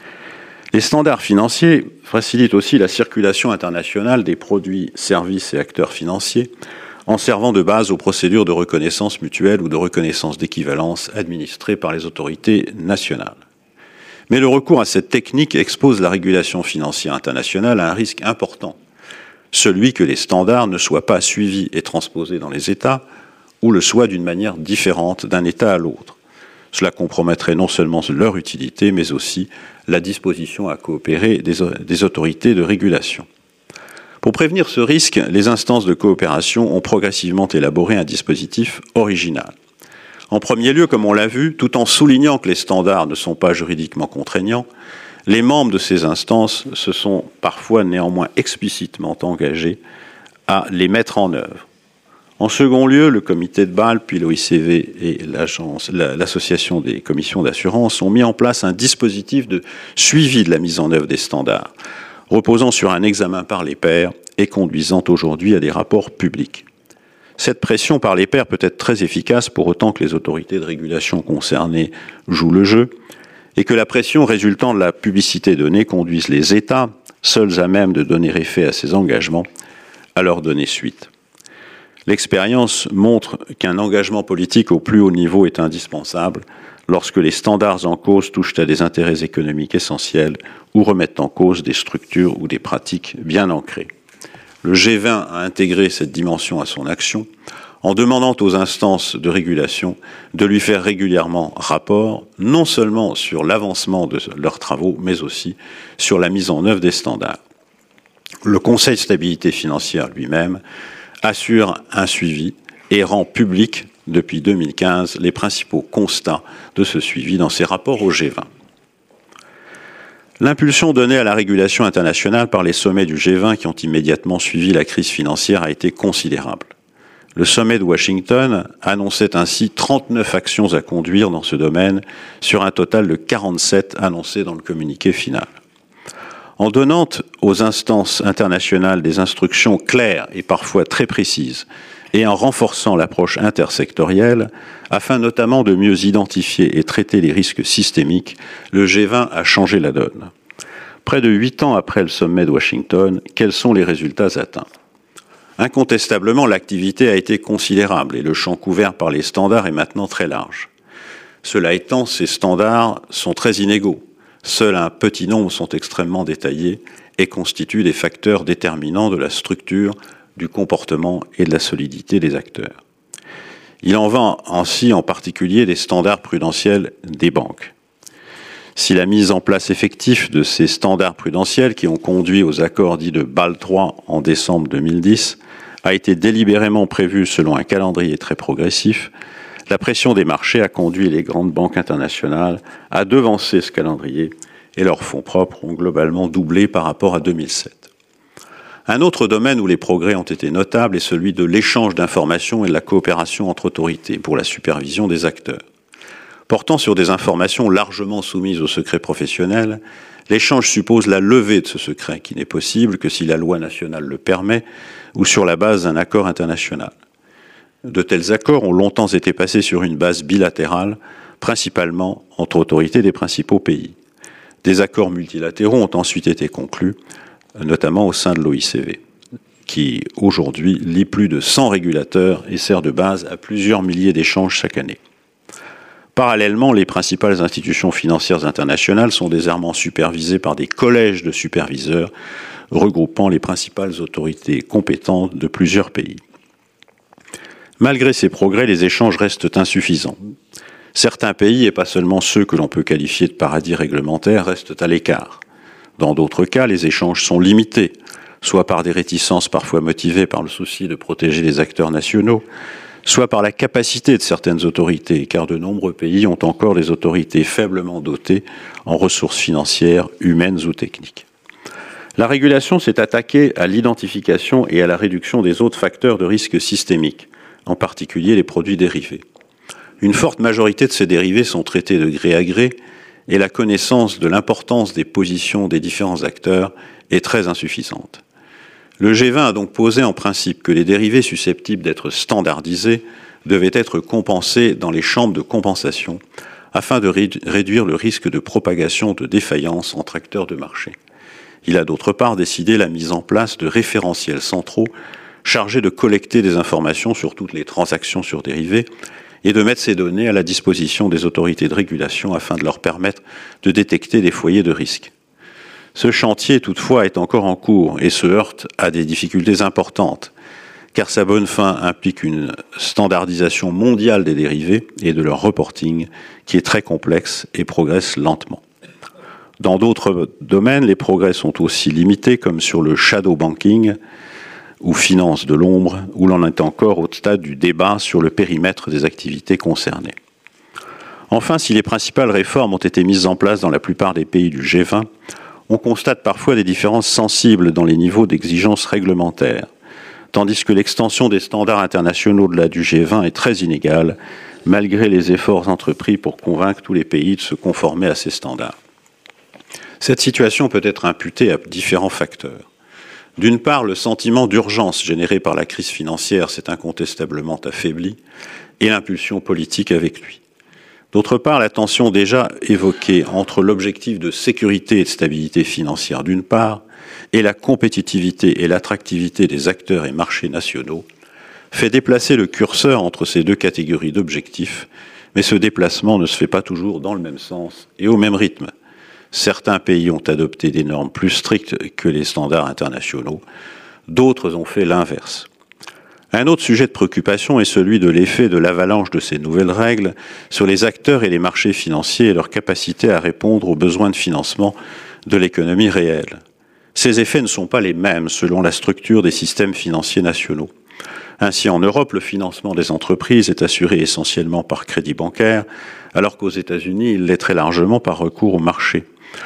Les standards financiers facilitent aussi la circulation internationale des produits, services et acteurs financiers, en servant de base aux procédures de reconnaissance mutuelle ou de reconnaissance d'équivalence administrées par les autorités nationales. Mais le recours à cette technique expose la régulation financière internationale à un risque important, celui que les standards ne soient pas suivis et transposés dans les États, ou le soient d'une manière différente d'un État à l'autre. Cela compromettrait non seulement leur utilité, mais aussi la disposition à coopérer des, des autorités de régulation. Pour prévenir ce risque, les instances de coopération ont progressivement élaboré un dispositif original. En premier lieu, comme on l'a vu, tout en soulignant que les standards ne sont pas juridiquement contraignants, les membres de ces instances se sont parfois néanmoins explicitement engagés à les mettre en œuvre. En second lieu, le comité de Bâle, puis l'O I C V et l'agence, l'association des commissions d'assurance ont mis en place un dispositif de suivi de la mise en œuvre des standards, reposant sur un examen par les pairs et conduisant aujourd'hui à des rapports publics. Cette pression par les pairs peut être très efficace pour autant que les autorités de régulation concernées jouent le jeu et que la pression résultant de la publicité donnée conduise les États, seuls à même de donner effet à ces engagements, à leur donner suite. L'expérience montre qu'un engagement politique au plus haut niveau est indispensable lorsque les standards en cause touchent à des intérêts économiques essentiels ou remettent en cause des structures ou des pratiques bien ancrées. Le G vingt a intégré cette dimension à son action en demandant aux instances de régulation de lui faire régulièrement rapport, non seulement sur l'avancement de leurs travaux, mais aussi sur la mise en œuvre des standards. Le Conseil de stabilité financière lui-même assure un suivi et rend public depuis deux mille quinze les principaux constats de ce suivi dans ses rapports au G vingt. L'impulsion donnée à la régulation internationale par les sommets du G vingt qui ont immédiatement suivi la crise financière a été considérable. Le sommet de Washington annonçait ainsi trente-neuf actions à conduire dans ce domaine sur un total de quarante-sept annoncées dans le communiqué final. En donnant aux instances internationales des instructions claires et parfois très précises, et en renforçant l'approche intersectorielle, afin notamment de mieux identifier et traiter les risques systémiques, le G vingt a changé la donne. Près de huit ans après le sommet de Washington, quels sont les résultats atteints ? Incontestablement, l'activité a été considérable et le champ couvert par les standards est maintenant très large. Cela étant, ces standards sont très inégaux. Seul un petit nombre sont extrêmement détaillés et constituent des facteurs déterminants de la structure, du comportement et de la solidité des acteurs. Il en va ainsi en particulier des standards prudentiels des banques. Si la mise en place effective de ces standards prudentiels qui ont conduit aux accords dits de Bâle trois en décembre deux mille dix a été délibérément prévue selon un calendrier très progressif, la pression des marchés a conduit les grandes banques internationales à devancer ce calendrier et leurs fonds propres ont globalement doublé par rapport à deux mille sept. Un autre domaine où les progrès ont été notables est celui de l'échange d'informations et de la coopération entre autorités pour la supervision des acteurs. Portant sur des informations largement soumises au secret professionnel, l'échange suppose la levée de ce secret qui n'est possible que si la loi nationale le permet ou sur la base d'un accord international. De tels accords ont longtemps été passés sur une base bilatérale, principalement entre autorités des principaux pays. Des accords multilatéraux ont ensuite été conclus, notamment au sein de l'O I C V, qui aujourd'hui lie plus de cent régulateurs et sert de base à plusieurs milliers d'échanges chaque année. Parallèlement, les principales institutions financières internationales sont désormais supervisées par des collèges de superviseurs regroupant les principales autorités compétentes de plusieurs pays. Malgré ces progrès, les échanges restent insuffisants. Certains pays, et pas seulement ceux que l'on peut qualifier de paradis réglementaires, restent à l'écart. Dans d'autres cas, les échanges sont limités, soit par des réticences parfois motivées par le souci de protéger les acteurs nationaux, soit par la capacité de certaines autorités, car de nombreux pays ont encore des autorités faiblement dotées en ressources financières, humaines ou techniques. La régulation s'est attaquée à l'identification et à la réduction des autres facteurs de risque systémiques, en particulier les produits dérivés. Une forte majorité de ces dérivés sont traités de gré à gré et la connaissance de l'importance des positions des différents acteurs est très insuffisante. Le G vingt a donc posé en principe que les dérivés susceptibles d'être standardisés devaient être compensés dans les chambres de compensation afin de réduire le risque de propagation de défaillances entre acteurs de marché. Il a d'autre part décidé la mise en place de référentiels centraux chargés de collecter des informations sur toutes les transactions sur dérivés et de mettre ces données à la disposition des autorités de régulation afin de leur permettre de détecter des foyers de risque. Ce chantier, toutefois, est encore en cours et se heurte à des difficultés importantes, car sa bonne fin implique une standardisation mondiale des dérivés et de leur reporting qui est très complexe et progresse lentement. Dans d'autres domaines, les progrès sont aussi limités, comme sur le shadow banking ou finance de l'ombre, où l'on est encore au stade du débat sur le périmètre des activités concernées. Enfin, si les principales réformes ont été mises en place dans la plupart des pays du G vingt, on constate parfois des différences sensibles dans les niveaux d'exigence réglementaire, tandis que l'extension des standards internationaux de la du G vingt est très inégale, malgré les efforts entrepris pour convaincre tous les pays de se conformer à ces standards. Cette situation peut être imputée à différents facteurs. D'une part, le sentiment d'urgence généré par la crise financière s'est incontestablement affaibli, et l'impulsion politique avec lui. D'autre part, la tension déjà évoquée entre l'objectif de sécurité et de stabilité financière d'une part, et la compétitivité et l'attractivité des acteurs et marchés nationaux, fait déplacer le curseur entre ces deux catégories d'objectifs, mais ce déplacement ne se fait pas toujours dans le même sens et au même rythme. Certains pays ont adopté des normes plus strictes que les standards internationaux, d'autres ont fait l'inverse. Un autre sujet de préoccupation est celui de l'effet de l'avalanche de ces nouvelles règles sur les acteurs et les marchés financiers et leur capacité à répondre aux besoins de financement de l'économie réelle. Ces effets ne sont pas les mêmes selon la structure des systèmes financiers nationaux. Ainsi, en Europe, le financement des entreprises est assuré essentiellement par crédit bancaire, alors qu'aux États-Unis, il l'est très largement par recours au marché.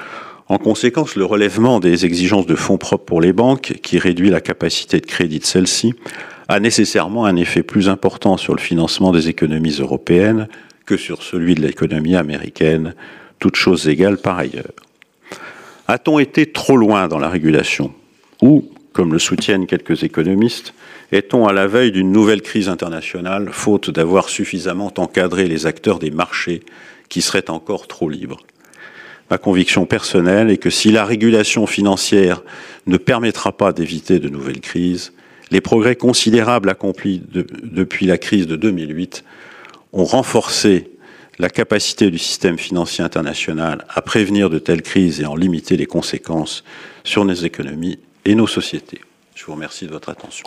En conséquence, le relèvement des exigences de fonds propres pour les banques, qui réduit la capacité de crédit de celles-ci, a nécessairement un effet plus important sur le financement des économies européennes que sur celui de l'économie américaine, toutes choses égales par ailleurs. A-t-on été trop loin dans la régulation ? Ou, comme le soutiennent quelques économistes, est-on à la veille d'une nouvelle crise internationale, faute d'avoir suffisamment encadré les acteurs des marchés qui seraient encore trop libres ? Ma conviction personnelle est que si la régulation financière ne permettra pas d'éviter de nouvelles crises, les progrès considérables accomplis de, depuis la crise de deux mille huit ont renforcé la capacité du système financier international à prévenir de telles crises et en limiter les conséquences sur nos économies et nos sociétés. Je vous remercie de votre attention.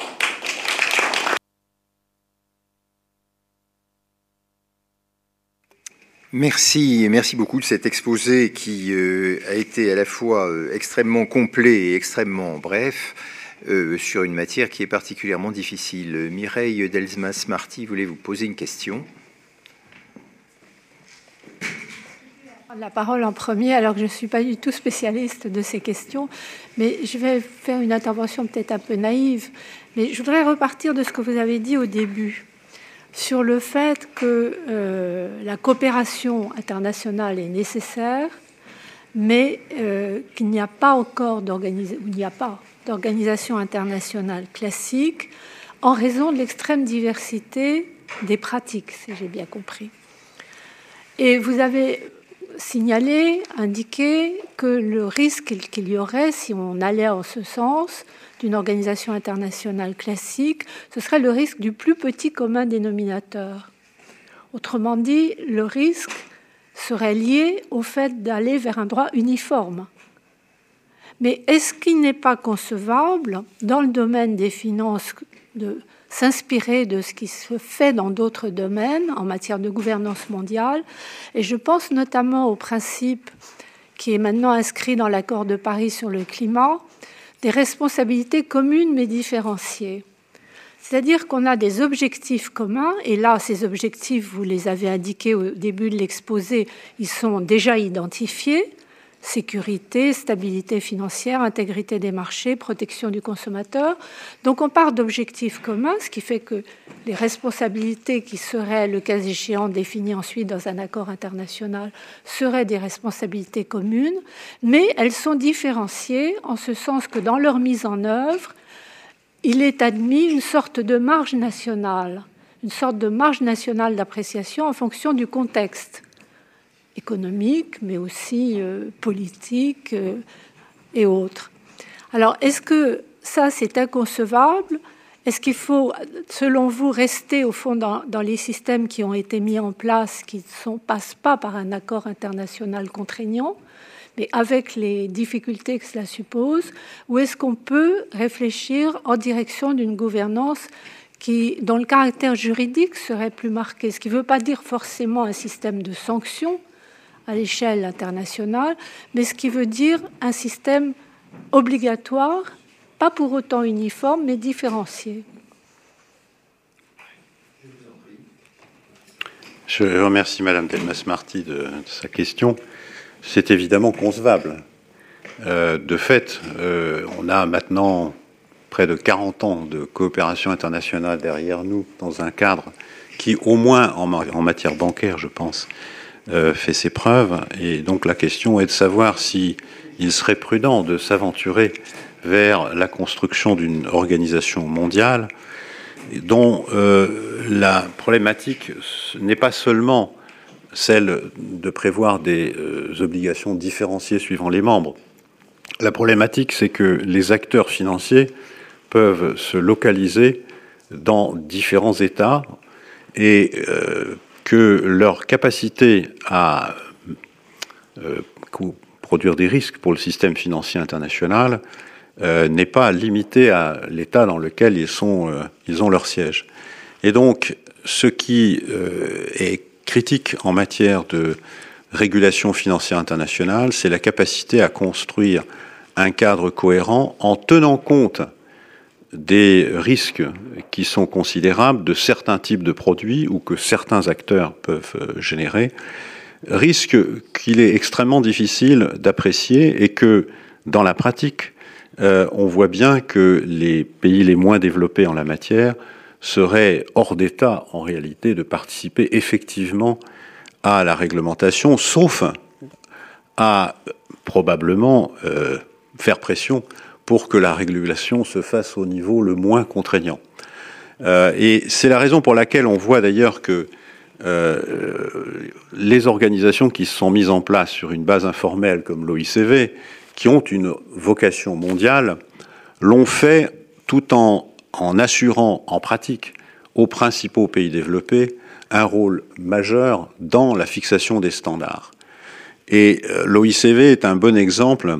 Merci, merci beaucoup de cet exposé qui euh, a été à la fois euh, extrêmement complet et extrêmement bref. euh, sur une matière qui est particulièrement difficile. Mireille Delmas-Marty voulait vous poser une question. La parole en premier, alors que je ne suis pas du tout spécialiste de ces questions, mais je vais faire une intervention peut-être un peu naïve, mais je voudrais repartir de ce que vous avez dit au début, sur le fait que euh, la coopération internationale est nécessaire, mais euh, qu'il n'y a pas encore d'organisation, il n'y a pas d'organisation internationale classique en raison de l'extrême diversité des pratiques, si j'ai bien compris. Et vous avez signalé, indiqué que le risque qu'il y aurait, si on allait en ce sens, d'une organisation internationale classique, ce serait le risque du plus petit commun dénominateur. Autrement dit, le risque serait lié au fait d'aller vers un droit uniforme. Mais est-ce qu'il n'est pas concevable, dans le domaine des finances, de s'inspirer de ce qui se fait dans d'autres domaines en matière de gouvernance mondiale? Et je pense notamment au principe qui est maintenant inscrit dans l'accord de Paris sur le climat, des responsabilités communes mais différenciées. C'est-à-dire qu'on a des objectifs communs, et là, ces objectifs, vous les avez indiqués au début de l'exposé, ils sont déjà identifiés: sécurité, stabilité financière, intégrité des marchés, protection du consommateur. Donc on part d'objectifs communs, ce qui fait que les responsabilités qui seraient, le cas échéant, définies ensuite dans un accord international, seraient des responsabilités communes, mais elles sont différenciées en ce sens que dans leur mise en œuvre, il est admis une sorte de marge nationale, une sorte de marge nationale d'appréciation en fonction du contexte économique, mais aussi euh, politique euh, et autres. Alors, est-ce que ça, c'est inconcevable? Est-ce qu'il faut, selon vous, rester au fond dans, dans les systèmes qui ont été mis en place, qui ne passent pas par un accord international contraignant, mais avec les difficultés que cela suppose, ou est-ce qu'on peut réfléchir en direction d'une gouvernance qui, dont le caractère juridique serait plus marqué, ce qui ne veut pas dire forcément un système de sanctions à l'échelle internationale, mais ce qui veut dire un système obligatoire, pas pour autant uniforme, mais différencié. Je remercie Madame Delmas-Marty de, de sa question. C'est évidemment concevable. Euh, de fait, euh, on a maintenant près de quarante ans de coopération internationale derrière nous, dans un cadre qui, au moins en, en matière bancaire, je pense, euh, fait ses preuves. Et donc la question est de savoir si il serait prudent de s'aventurer vers la construction d'une organisation mondiale dont euh, la problématique n'est pas seulement celle de prévoir des euh, obligations différenciées suivant les membres. La problématique, c'est que les acteurs financiers peuvent se localiser dans différents États et euh, que leur capacité à euh, produire des risques pour le système financier international euh, n'est pas limitée à l'État dans lequel ils, sont, euh, ils ont leur siège. Et donc, ce qui euh, est critique en matière de régulation financière internationale, c'est la capacité à construire un cadre cohérent en tenant compte des risques qui sont considérables de certains types de produits ou que certains acteurs peuvent générer, risques qu'il est extrêmement difficile d'apprécier et que, dans la pratique, euh, on voit bien que les pays les moins développés en la matière seraient hors d'état, en réalité, de participer effectivement à la réglementation, sauf à probablement euh, faire pression pour que la régulation se fasse au niveau le moins contraignant. Euh, et c'est la raison pour laquelle on voit d'ailleurs que euh, les organisations qui se sont mises en place sur une base informelle comme l'O I C V, qui ont une vocation mondiale, l'ont fait tout en, en assurant en pratique aux principaux pays développés un rôle majeur dans la fixation des standards. Et euh, l'O I C V est un bon exemple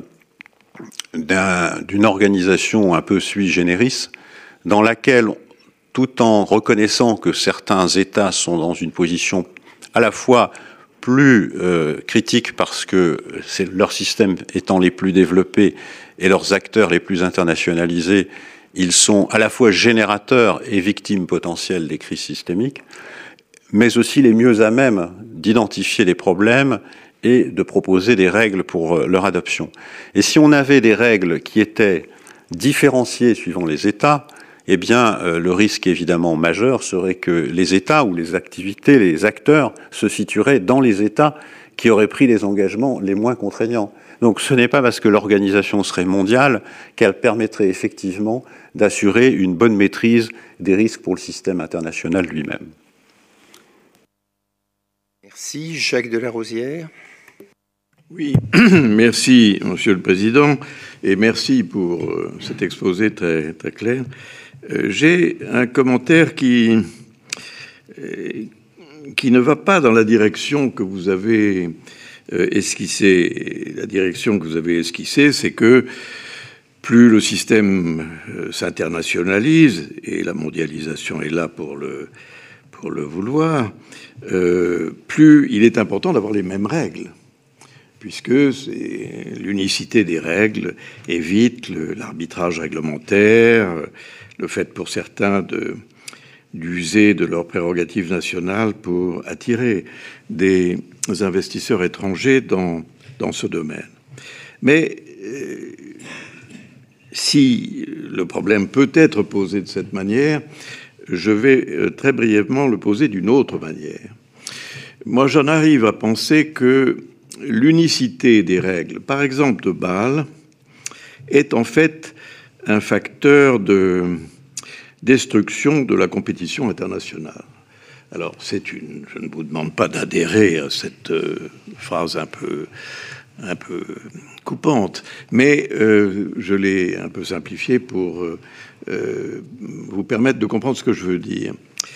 d'un, d'une organisation un peu sui generis, dans laquelle, tout en reconnaissant que certains États sont dans une position à la fois plus euh, critiques parce que c'est leurs systèmes étant les plus développés et leurs acteurs les plus internationalisés, ils sont à la fois générateurs et victimes potentielles des crises systémiques, mais aussi les mieux à même d'identifier les problèmes et de proposer des règles pour leur adoption. Et si on avait des règles qui étaient différenciées suivant les États, eh bien, euh, le risque évidemment majeur serait que les États ou les activités, les acteurs se situeraient dans les États qui auraient pris les engagements les moins contraignants. Donc ce n'est pas parce que l'organisation serait mondiale qu'elle permettrait effectivement d'assurer une bonne maîtrise des risques pour le système international lui-même. Merci. Jacques Delarosière. Oui, merci Monsieur le Président, et merci pour euh, cet exposé très, très clair. Euh, j'ai un commentaire qui, euh, qui ne va pas dans la direction que vous avez euh, esquissée. La direction que vous avez esquissée, c'est que plus le système euh, s'internationalise, et la mondialisation est là pour le, pour le vouloir, euh, plus il est important d'avoir les mêmes règles, puisque c'est l'unicité des règles évite le, l'arbitrage réglementaire, le fait pour certains de, d'user de leurs prérogatives nationales pour attirer des investisseurs étrangers dans, dans ce domaine. Mais euh, si le problème peut être posé de cette manière, je vais euh, très brièvement le poser d'une autre manière. Moi, j'en arrive à penser que l'unicité des règles, par exemple de Bâle, est en fait un facteur de destruction de la compétition internationale. Alors, c'est une, je ne vous demande pas d'adhérer à cette euh, phrase un peu, un peu coupante, mais euh, je l'ai un peu simplifiée pour euh, euh, vous permettre de comprendre ce que je veux dire.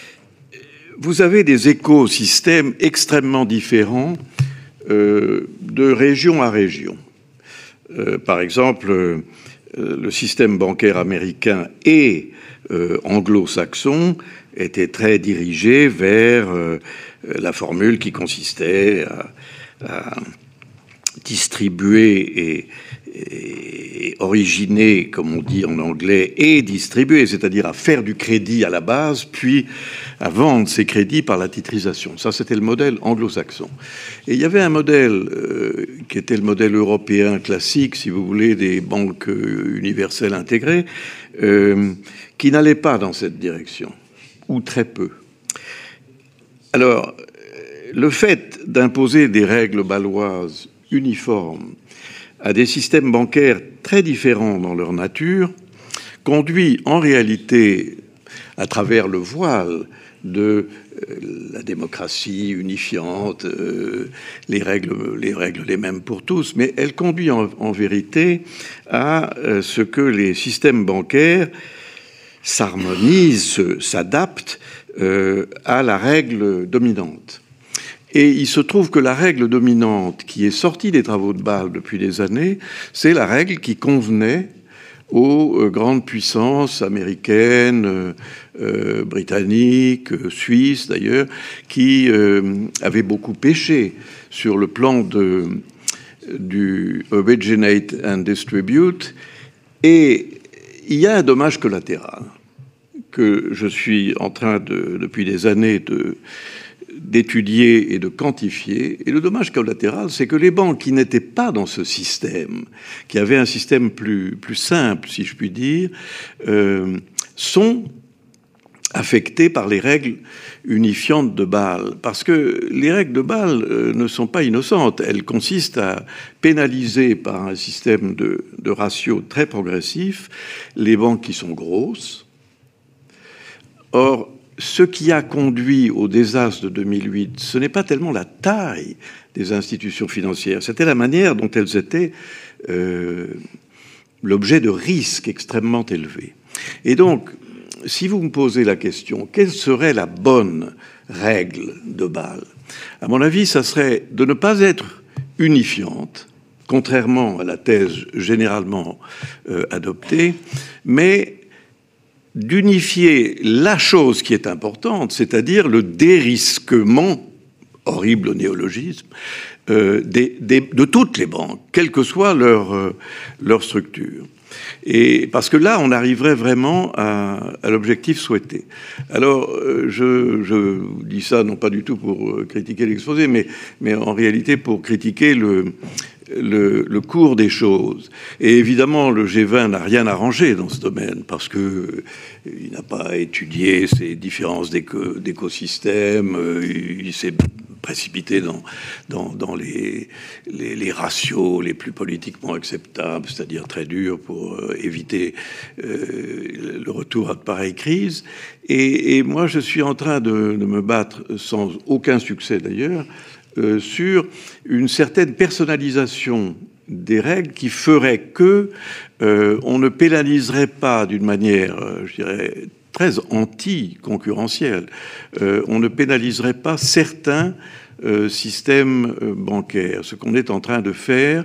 Vous avez des écosystèmes extrêmement différents euh, de région à région. Euh, par exemple, euh, le système bancaire américain et euh, anglo-saxon était très dirigé vers euh, la formule qui consistait à, à distribuer et, et originer, comme on dit en anglais, et distribuer, c'est-à-dire à faire du crédit à la base, puis à vendre ces crédits par la titrisation. Ça, c'était le modèle anglo-saxon. Et il y avait un modèle euh, qui était le modèle européen classique, si vous voulez, des banques euh, universelles intégrées, euh, qui n'allait pas dans cette direction, ou très peu. Alors, le fait d'imposer des règles bâloises uniformes à des systèmes bancaires très différents dans leur nature conduit en réalité, à travers le voile de euh, la démocratie unifiante, euh, les règles, les règles les mêmes pour tous, mais elle conduit en, en vérité à euh, ce que les systèmes bancaires s'harmonisent, s'adaptent euh, à la règle dominante. Et il se trouve que la règle dominante qui est sortie des travaux de Bâle depuis des années, c'est la règle qui convenait aux euh, grandes puissances américaines, euh, euh, britanniques, euh, suisses d'ailleurs, qui euh, avaient beaucoup péché sur le plan de, du originate and distribute. Et il y a un dommage collatéral que je suis en train de, depuis des années de d'étudier et de quantifier. Et le dommage collatéral, c'est que les banques qui n'étaient pas dans ce système, qui avaient un système plus, plus simple, si je puis dire, euh, sont affectées par les règles unifiantes de Bâle. Parce que les règles de Bâle euh, ne sont pas innocentes. Elles consistent à pénaliser par un système de, de ratio très progressif les banques qui sont grosses. Or, ce qui a conduit au désastre de deux mille huit, ce n'est pas tellement la taille des institutions financières, c'était la manière dont elles étaient euh, l'objet de risques extrêmement élevés. Et donc, si vous me posez la question, quelle serait la bonne règle de Bâle ? À mon avis, ça serait de ne pas être unifiante, contrairement à la thèse généralement euh, adoptée, mais d'unifier la chose qui est importante, c'est-à-dire le dérisquement horrible néologisme, euh, des, des, de toutes les banques, quelle que soit leur, euh, leur structure. Et parce que là, on arriverait vraiment à, à l'objectif souhaité. Alors, euh, je, je dis ça non pas du tout pour critiquer l'exposé, mais, mais en réalité pour critiquer le, le, le cours des choses. Et évidemment, le G vingt n'a rien arrangé dans ce domaine, parce que il n'a pas étudié ces différences d'éco, d'écosystèmes, il s'est précipité dans, dans, dans les, les, les ratios les plus politiquement acceptables, c'est-à-dire très durs pour euh, éviter euh, le retour à de pareilles crises. Et, et moi, je suis en train de, de me battre, sans aucun succès d'ailleurs, euh, sur une certaine personnalisation des règles qui ferait que euh, on ne pénaliserait pas d'une manière, euh, je dirais, très anti-concurrentielle. Euh, on ne pénaliserait pas certains euh, systèmes euh, bancaires, ce qu'on est en train de faire.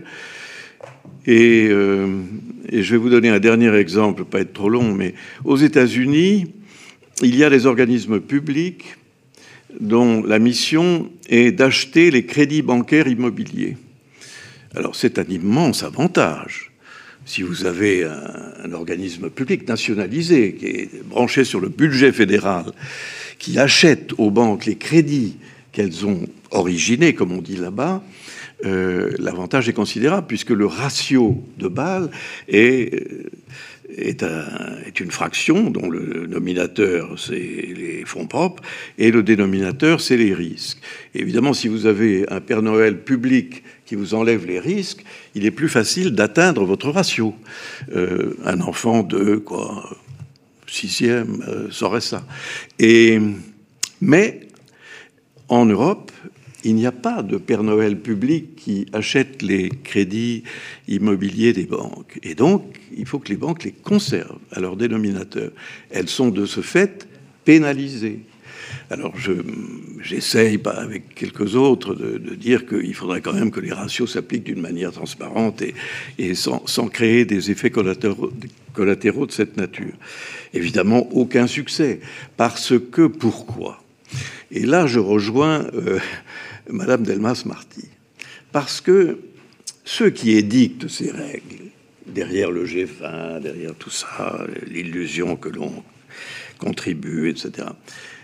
Et, euh, et je vais vous donner un dernier exemple, pas être trop long, mais aux États-Unis, il y a des organismes publics dont la mission est d'acheter les crédits bancaires immobiliers. Alors c'est un immense avantage. Si vous avez un, un organisme public nationalisé qui est branché sur le budget fédéral, qui achète aux banques les crédits qu'elles ont originés, comme on dit là-bas, euh, l'avantage est considérable puisque le ratio de Bâle est, est, un, est une fraction dont le nominateur, c'est les fonds propres, et le dénominateur, c'est les risques. Et évidemment, si vous avez un Père Noël public qui vous enlève les risques, il est plus facile d'atteindre votre ratio. Euh, un enfant de quoi, sixième euh, saurait ça. Et, mais en Europe, il n'y a pas de Père Noël public qui achète les crédits immobiliers des banques. Et donc, il faut que les banques les conservent à leur dénominateur. Elles sont de ce fait pénalisées. Alors, je, j'essaye, bah, avec quelques autres, de, de dire qu'il faudrait quand même que les ratios s'appliquent d'une manière transparente et, et sans, sans créer des effets collatéraux, collatéraux de cette nature. Évidemment, aucun succès. Parce que, pourquoi ? Et là, je rejoins euh, Madame Delmas-Marty. Parce que ceux qui édictent ces règles, derrière le G vingt, derrière tout ça, l'illusion que l'on contribue, et cetera,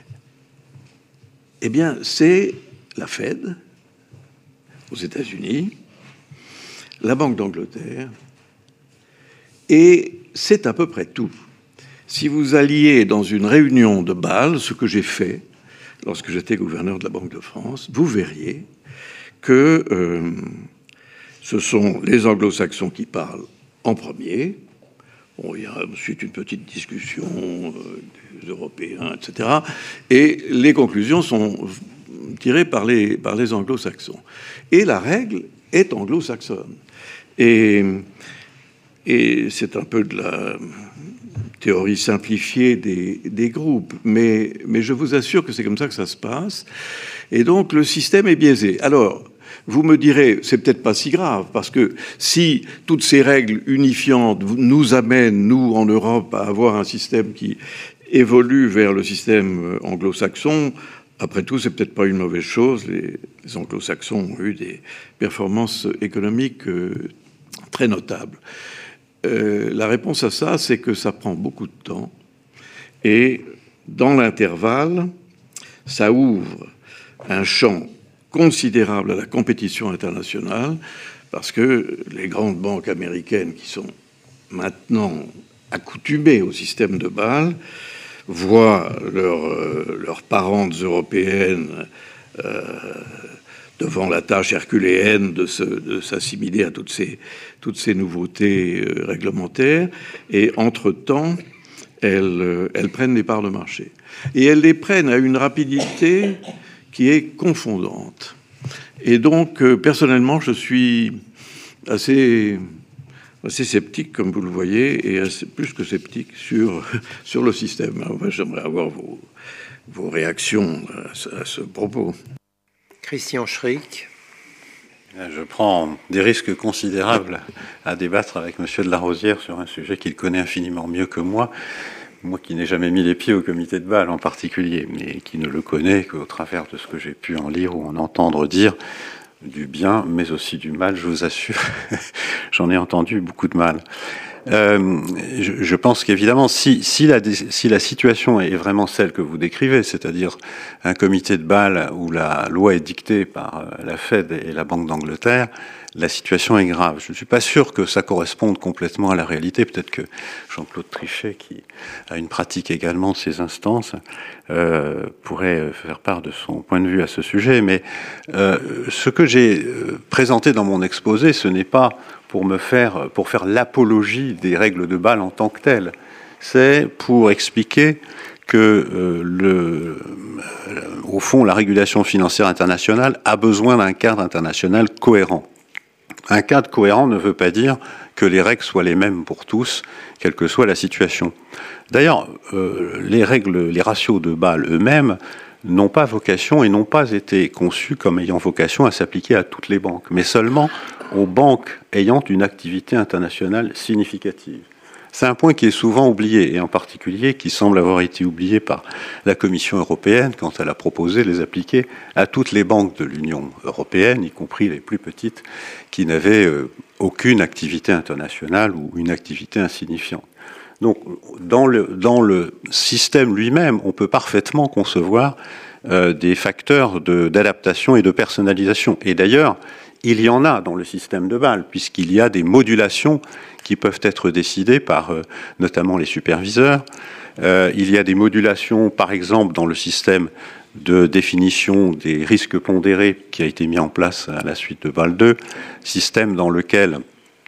eh bien, c'est la Fed aux États-Unis, la Banque d'Angleterre, et c'est à peu près tout. Si vous alliez dans une réunion de Bâle, ce que j'ai fait lorsque j'étais gouverneur de la Banque de France, vous verriez que euh, ce sont les anglo-saxons qui parlent en premier. Bon, il y a ensuite une petite discussion euh, des Européens, et cetera. Et les conclusions sont tirées par les, par les anglo-saxons. Et la règle est anglo-saxonne. Et, et c'est un peu de la théorie simplifiée des, des groupes. Mais, mais je vous assure que c'est comme ça que ça se passe. Et donc, le système est biaisé. Alors, vous me direz, c'est peut-être pas si grave, parce que si toutes ces règles unifiantes nous amènent, nous, en Europe, à avoir un système qui évolue vers le système anglo-saxon, après tout, c'est peut-être pas une mauvaise chose. Les, les anglo-saxons ont eu des performances économiques euh, très notables. Euh, la réponse à ça, c'est que ça prend beaucoup de temps. Et dans l'intervalle, ça ouvre un champ considérable à la compétition internationale, parce que les grandes banques américaines qui sont maintenant accoutumées au système de Bâle voient leurs euh, leurs parentes européennes euh, devant la tâche herculéenne de, se, de s'assimiler à toutes ces, toutes ces nouveautés euh, réglementaires, et entre-temps, elles, euh, elles prennent des parts de marché. Et elles les prennent à une rapidité qui est confondante. Et donc, euh, personnellement, je suis assez, assez sceptique, comme vous le voyez, et assez, plus que sceptique sur, sur le système. Alors, j'aimerais avoir vos, vos réactions à ce, à ce propos. Christian Schrick. Je prends des risques considérables à débattre avec Monsieur de Larosière sur un sujet qu'il connaît infiniment mieux que moi. moi qui n'ai jamais mis les pieds au comité de Bâle en particulier, mais qui ne le connaît qu'au travers de ce que j'ai pu en lire ou en entendre dire, du bien, mais aussi du mal, je vous assure. J'en ai entendu beaucoup de mal. Euh, je, je pense qu'évidemment, si, si, la, si la situation est vraiment celle que vous décrivez, c'est-à-dire un comité de Bâle où la loi est dictée par la Fed et la Banque d'Angleterre, la situation est grave. Je ne suis pas sûr que ça corresponde complètement à la réalité. Peut-être que Jean-Claude Trichet, qui a une pratique également de ces instances, euh, pourrait faire part de son point de vue à ce sujet. Mais euh, ce que j'ai présenté dans mon exposé, ce n'est pas pour me faire, pour faire l'apologie des règles de Bâle en tant que telles. C'est pour expliquer que, euh, le, euh, au fond, la régulation financière internationale a besoin d'un cadre international cohérent. Un cadre cohérent ne veut pas dire que les règles soient les mêmes pour tous, quelle que soit la situation. D'ailleurs, euh, les règles, les ratios de Bâle eux-mêmes n'ont pas vocation et n'ont pas été conçus comme ayant vocation à s'appliquer à toutes les banques, mais seulement aux banques ayant une activité internationale significative. C'est un point qui est souvent oublié, et en particulier qui semble avoir été oublié par la Commission européenne quand elle a proposé de les appliquer à toutes les banques de l'Union européenne, y compris les plus petites, qui n'avaient euh, aucune activité internationale ou une activité insignifiante. Donc, dans le, dans le système lui-même, on peut parfaitement concevoir euh, des facteurs de, d'adaptation et de personnalisation. Et d'ailleurs, il y en a dans le système de Bâle, puisqu'il y a des modulations qui peuvent être décidées par euh, notamment les superviseurs. Euh, il y a des modulations, par exemple, dans le système de définition des risques pondérés qui a été mis en place à la suite de Bâle deux, système dans lequel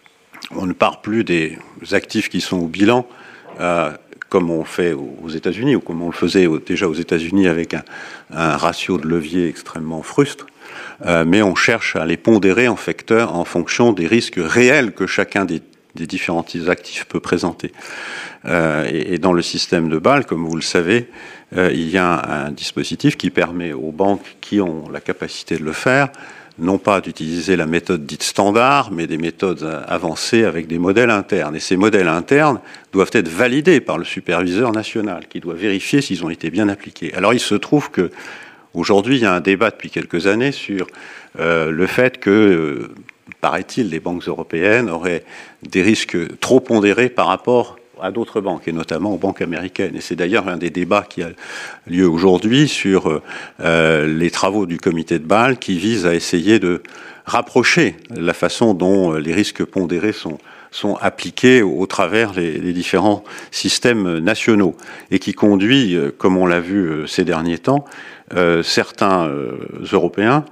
on ne part plus des actifs qui sont au bilan, euh, comme on fait aux États-Unis, ou comme on le faisait déjà aux États-Unis avec un, un ratio de levier extrêmement frustre, euh, mais on cherche à les pondérer en facteur en fonction des risques réels que chacun des, des différents actifs peut présenter. Euh, et, et dans le système de Bâle, comme vous le savez, euh, il y a un, un dispositif qui permet aux banques qui ont la capacité de le faire, non pas d'utiliser la méthode dite standard, mais des méthodes avancées avec des modèles internes. Et ces modèles internes doivent être validés par le superviseur national, qui doit vérifier s'ils ont été bien appliqués. Alors il se trouve que aujourd'hui, il y a un débat depuis quelques années sur euh, le fait que, euh, paraît-il, les banques européennes auraient des risques trop pondérés par rapport à d'autres banques, et notamment aux banques américaines. Et c'est d'ailleurs un des débats qui a lieu aujourd'hui sur euh, les travaux du comité de Bâle qui visent à essayer de rapprocher la façon dont les risques pondérés sont, sont appliqués au, au travers les, les différents systèmes nationaux, et qui conduit, comme on l'a vu ces derniers temps, euh, certains euh, Européens,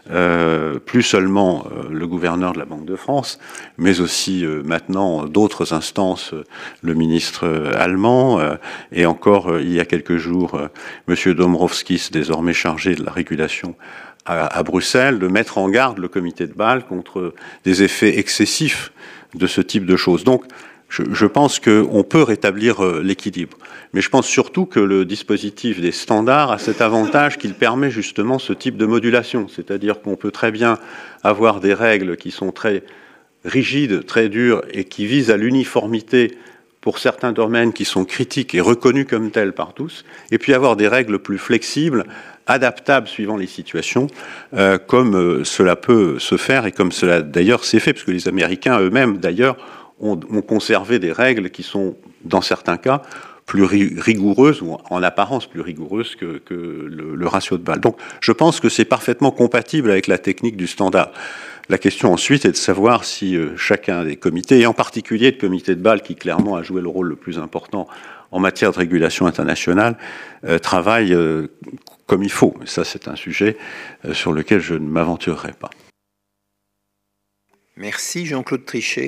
Euh, plus seulement euh, le gouverneur de la Banque de France, mais aussi euh, maintenant d'autres instances, euh, le ministre euh, allemand, euh, et encore euh, il y a quelques jours, euh, M. Dombrovskis, désormais chargé de la régulation à, à Bruxelles, de mettre en garde le comité de Bâle contre des effets excessifs de ce type de choses. Donc, je, je pense qu'on peut rétablir euh, l'équilibre. Mais je pense surtout que le dispositif des standards a cet avantage qu'il permet justement ce type de modulation. C'est-à-dire qu'on peut très bien avoir des règles qui sont très rigides, très dures, et qui visent à l'uniformité pour certains domaines qui sont critiques et reconnus comme tels par tous, et puis avoir des règles plus flexibles, adaptables suivant les situations, euh, comme euh, cela peut se faire, et comme cela d'ailleurs s'est fait, parce que les Américains eux-mêmes d'ailleurs ont, ont conservé des règles qui sont, dans certains cas, plus rigoureuse, ou en apparence plus rigoureuse que, que le, le ratio de Bâle. Donc je pense que c'est parfaitement compatible avec la technique du standard. La question ensuite est de savoir si euh, chacun des comités, et en particulier le comité de Bâle qui clairement a joué le rôle le plus important en matière de régulation internationale, euh, travaille euh, comme il faut. Et ça, c'est un sujet euh, sur lequel je ne m'aventurerai pas. Merci Jean-Claude Trichet.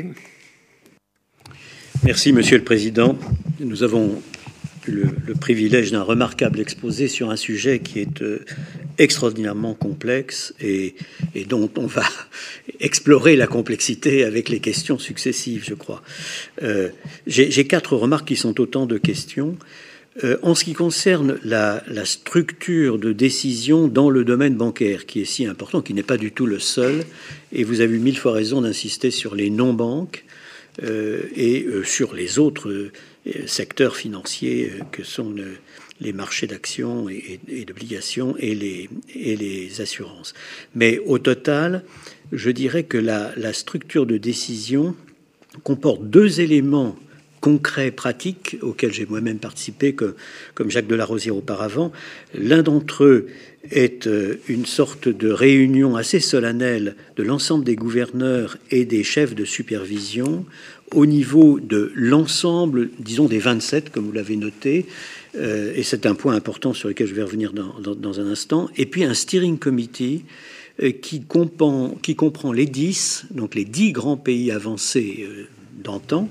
Merci Monsieur le Président. Nous avons eu le, le privilège d'un remarquable exposé sur un sujet qui est euh, extraordinairement complexe et, et dont on va explorer la complexité avec les questions successives, je crois. Euh, j'ai, j'ai quatre remarques qui sont autant de questions. Euh, en ce qui concerne la, la structure de décision dans le domaine bancaire, qui est si important, qui n'est pas du tout le seul, et vous avez eu mille fois raison d'insister sur les non-banques, euh, et euh, sur les autres euh, secteurs financiers euh, que sont le, les marchés d'actions et, et, et d'obligations et les, et les assurances. Mais au total, je dirais que la, la structure de décision comporte deux éléments concrets, pratiques, auxquels j'ai moi-même participé, que, comme Jacques Delarosière auparavant. L'un d'entre eux est une sorte de réunion assez solennelle de l'ensemble des gouverneurs et des chefs de supervision au niveau de l'ensemble, disons, des vingt-sept, comme vous l'avez noté, euh, et c'est un point important sur lequel je vais revenir dans, dans, dans un instant, et puis un steering committee euh, qui, comprend, qui comprend les dix, donc les dix grands pays avancés euh, d'antan,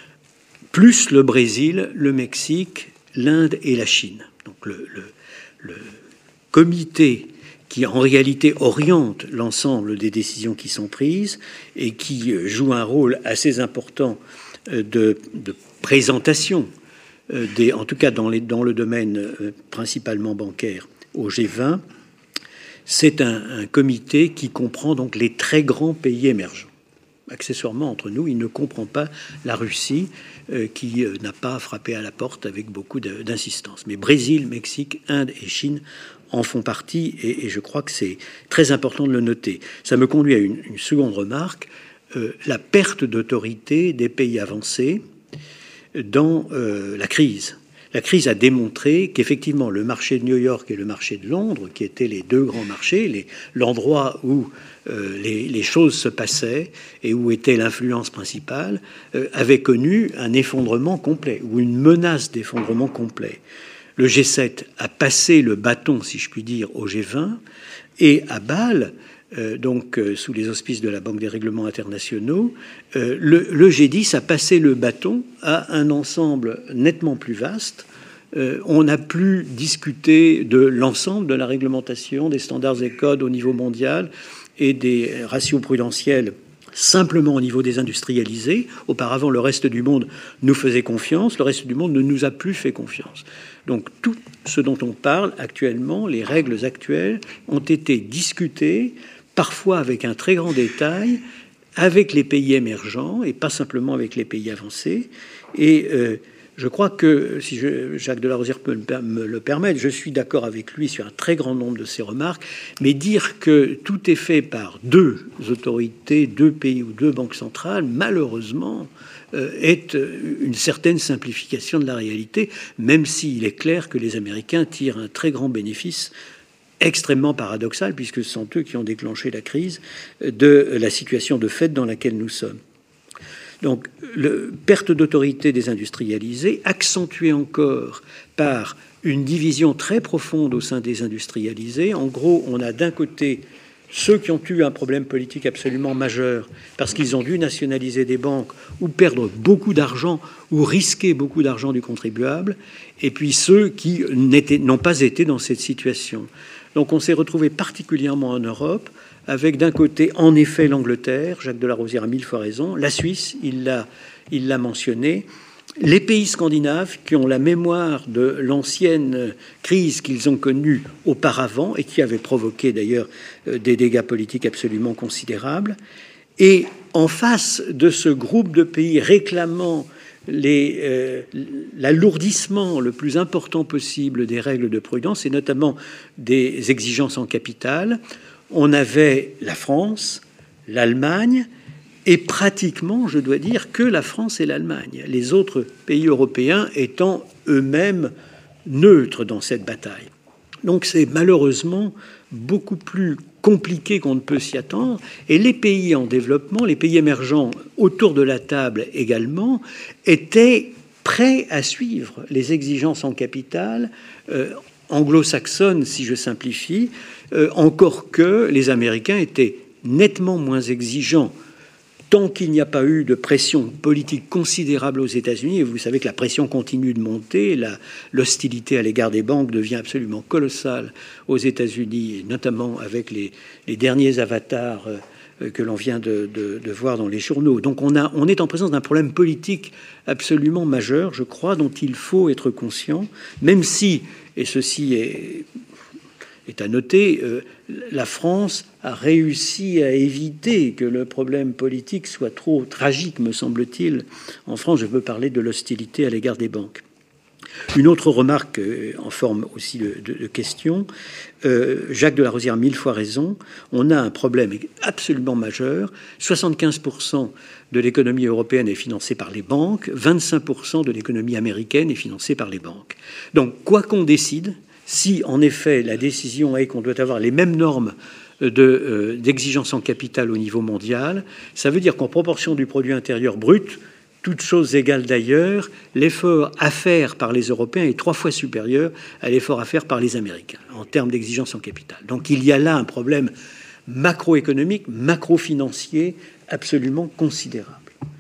plus le Brésil, le Mexique, l'Inde et la Chine. Donc le, le, le comité qui en réalité oriente l'ensemble des décisions qui sont prises et qui joue un rôle assez important de, de présentation, des, en tout cas dans, les, dans le domaine principalement bancaire, au G vingt, c'est un, un comité qui comprend donc les très grands pays émergents. Accessoirement, entre nous, il ne comprend pas la Russie, euh, qui euh, n'a pas frappé à la porte avec beaucoup d'insistance. Mais Brésil, Mexique, Inde et Chine en font partie, et, et je crois que c'est très important de le noter. Ça me conduit à une, une seconde remarque, euh, la perte d'autorité des pays avancés dans euh, la crise. La crise a démontré qu'effectivement, le marché de New York et le marché de Londres, qui étaient les deux grands marchés, l'endroit où euh, les, les choses se passaient et où était l'influence principale, euh, avaient connu un effondrement complet, ou une menace d'effondrement complet. Le G sept a passé le bâton, si je puis dire, au G vingt, et à Bâle, euh, donc euh, sous les auspices de la Banque des règlements internationaux, euh, le, le G dix a passé le bâton à un ensemble nettement plus vaste. Euh, on n'a plus discuté de l'ensemble de la réglementation, des standards et codes au niveau mondial et des ratios prudentiels simplement au niveau des industrialisés. Auparavant, le reste du monde nous faisait confiance, le reste du monde ne nous a plus fait confiance. Donc tout ce dont on parle actuellement, les règles actuelles, ont été discutées, parfois avec un très grand détail, avec les pays émergents et pas simplement avec les pays avancés. Et euh, je crois que, si je, Jacques Delarosière peut me le permettre, je suis d'accord avec lui sur un très grand nombre de ses remarques, mais dire que tout est fait par deux autorités, deux pays ou deux banques centrales, malheureusement, euh, est une certaine simplification de la réalité, même s'il est clair que les Américains tirent un très grand bénéfice extrêmement paradoxal, puisque ce sont eux qui ont déclenché la crise, de la situation de fait dans laquelle nous sommes. Donc, le, perte d'autorité des industrialisés, accentuée encore par une division très profonde au sein des industrialisés. En gros, on a d'un côté ceux qui ont eu un problème politique absolument majeur parce qu'ils ont dû nationaliser des banques ou perdre beaucoup d'argent ou risquer beaucoup d'argent du contribuable, et puis ceux qui n'ont pas été dans cette situation. Donc on s'est retrouvé particulièrement en Europe avec d'un côté, en effet, l'Angleterre, Jacques Delarosière a mille fois raison, la Suisse, il l'a, il l'a mentionné, les pays scandinaves qui ont la mémoire de l'ancienne crise qu'ils ont connue auparavant et qui avait provoqué d'ailleurs des dégâts politiques absolument considérables, et en face de ce groupe de pays réclamant les, euh, l'alourdissement le plus important possible des règles de prudence et notamment des exigences en capital, on avait la France, l'Allemagne, et pratiquement, je dois dire, que la France et l'Allemagne, les autres pays européens étant eux-mêmes neutres dans cette bataille. Donc c'est malheureusement beaucoup plus compliqué qu'on ne peut s'y attendre, et les pays en développement, les pays émergents autour de la table également, étaient prêts à suivre les exigences en capital euh, anglo-saxonnes, si je simplifie, euh, encore que les Américains étaient nettement moins exigeants tant qu'il n'y a pas eu de pression politique considérable aux États-Unis. Et vous savez que la pression continue de monter, la, l'hostilité à l'égard des banques devient absolument colossale aux États-Unis, notamment avec les, les derniers avatars euh, que l'on vient de, de, de voir dans les journaux. Donc on, a, on est en présence d'un problème politique absolument majeur, je crois, dont il faut être conscient, même si, et ceci est est à noter. Euh, la France a réussi à éviter que le problème politique soit trop tragique, me semble-t-il. En France, je veux parler de l'hostilité à l'égard des banques. Une autre remarque euh, en forme aussi de, de, de question. Euh, Jacques de la Rosière a mille fois raison. On a un problème absolument majeur. soixante-quinze pour cent de l'économie européenne est financée par les banques. vingt-cinq pour cent de l'économie américaine est financée par les banques. Donc, quoi qu'on décide, si en effet la décision est qu'on doit avoir les mêmes normes de, euh, d'exigence en capital au niveau mondial, ça veut dire qu'en proportion du produit intérieur brut, toutes choses égales d'ailleurs, l'effort à faire par les Européens est trois fois supérieur à l'effort à faire par les Américains en termes d'exigence en capital. Donc il y a là un problème macroéconomique, macro-financier absolument considérable.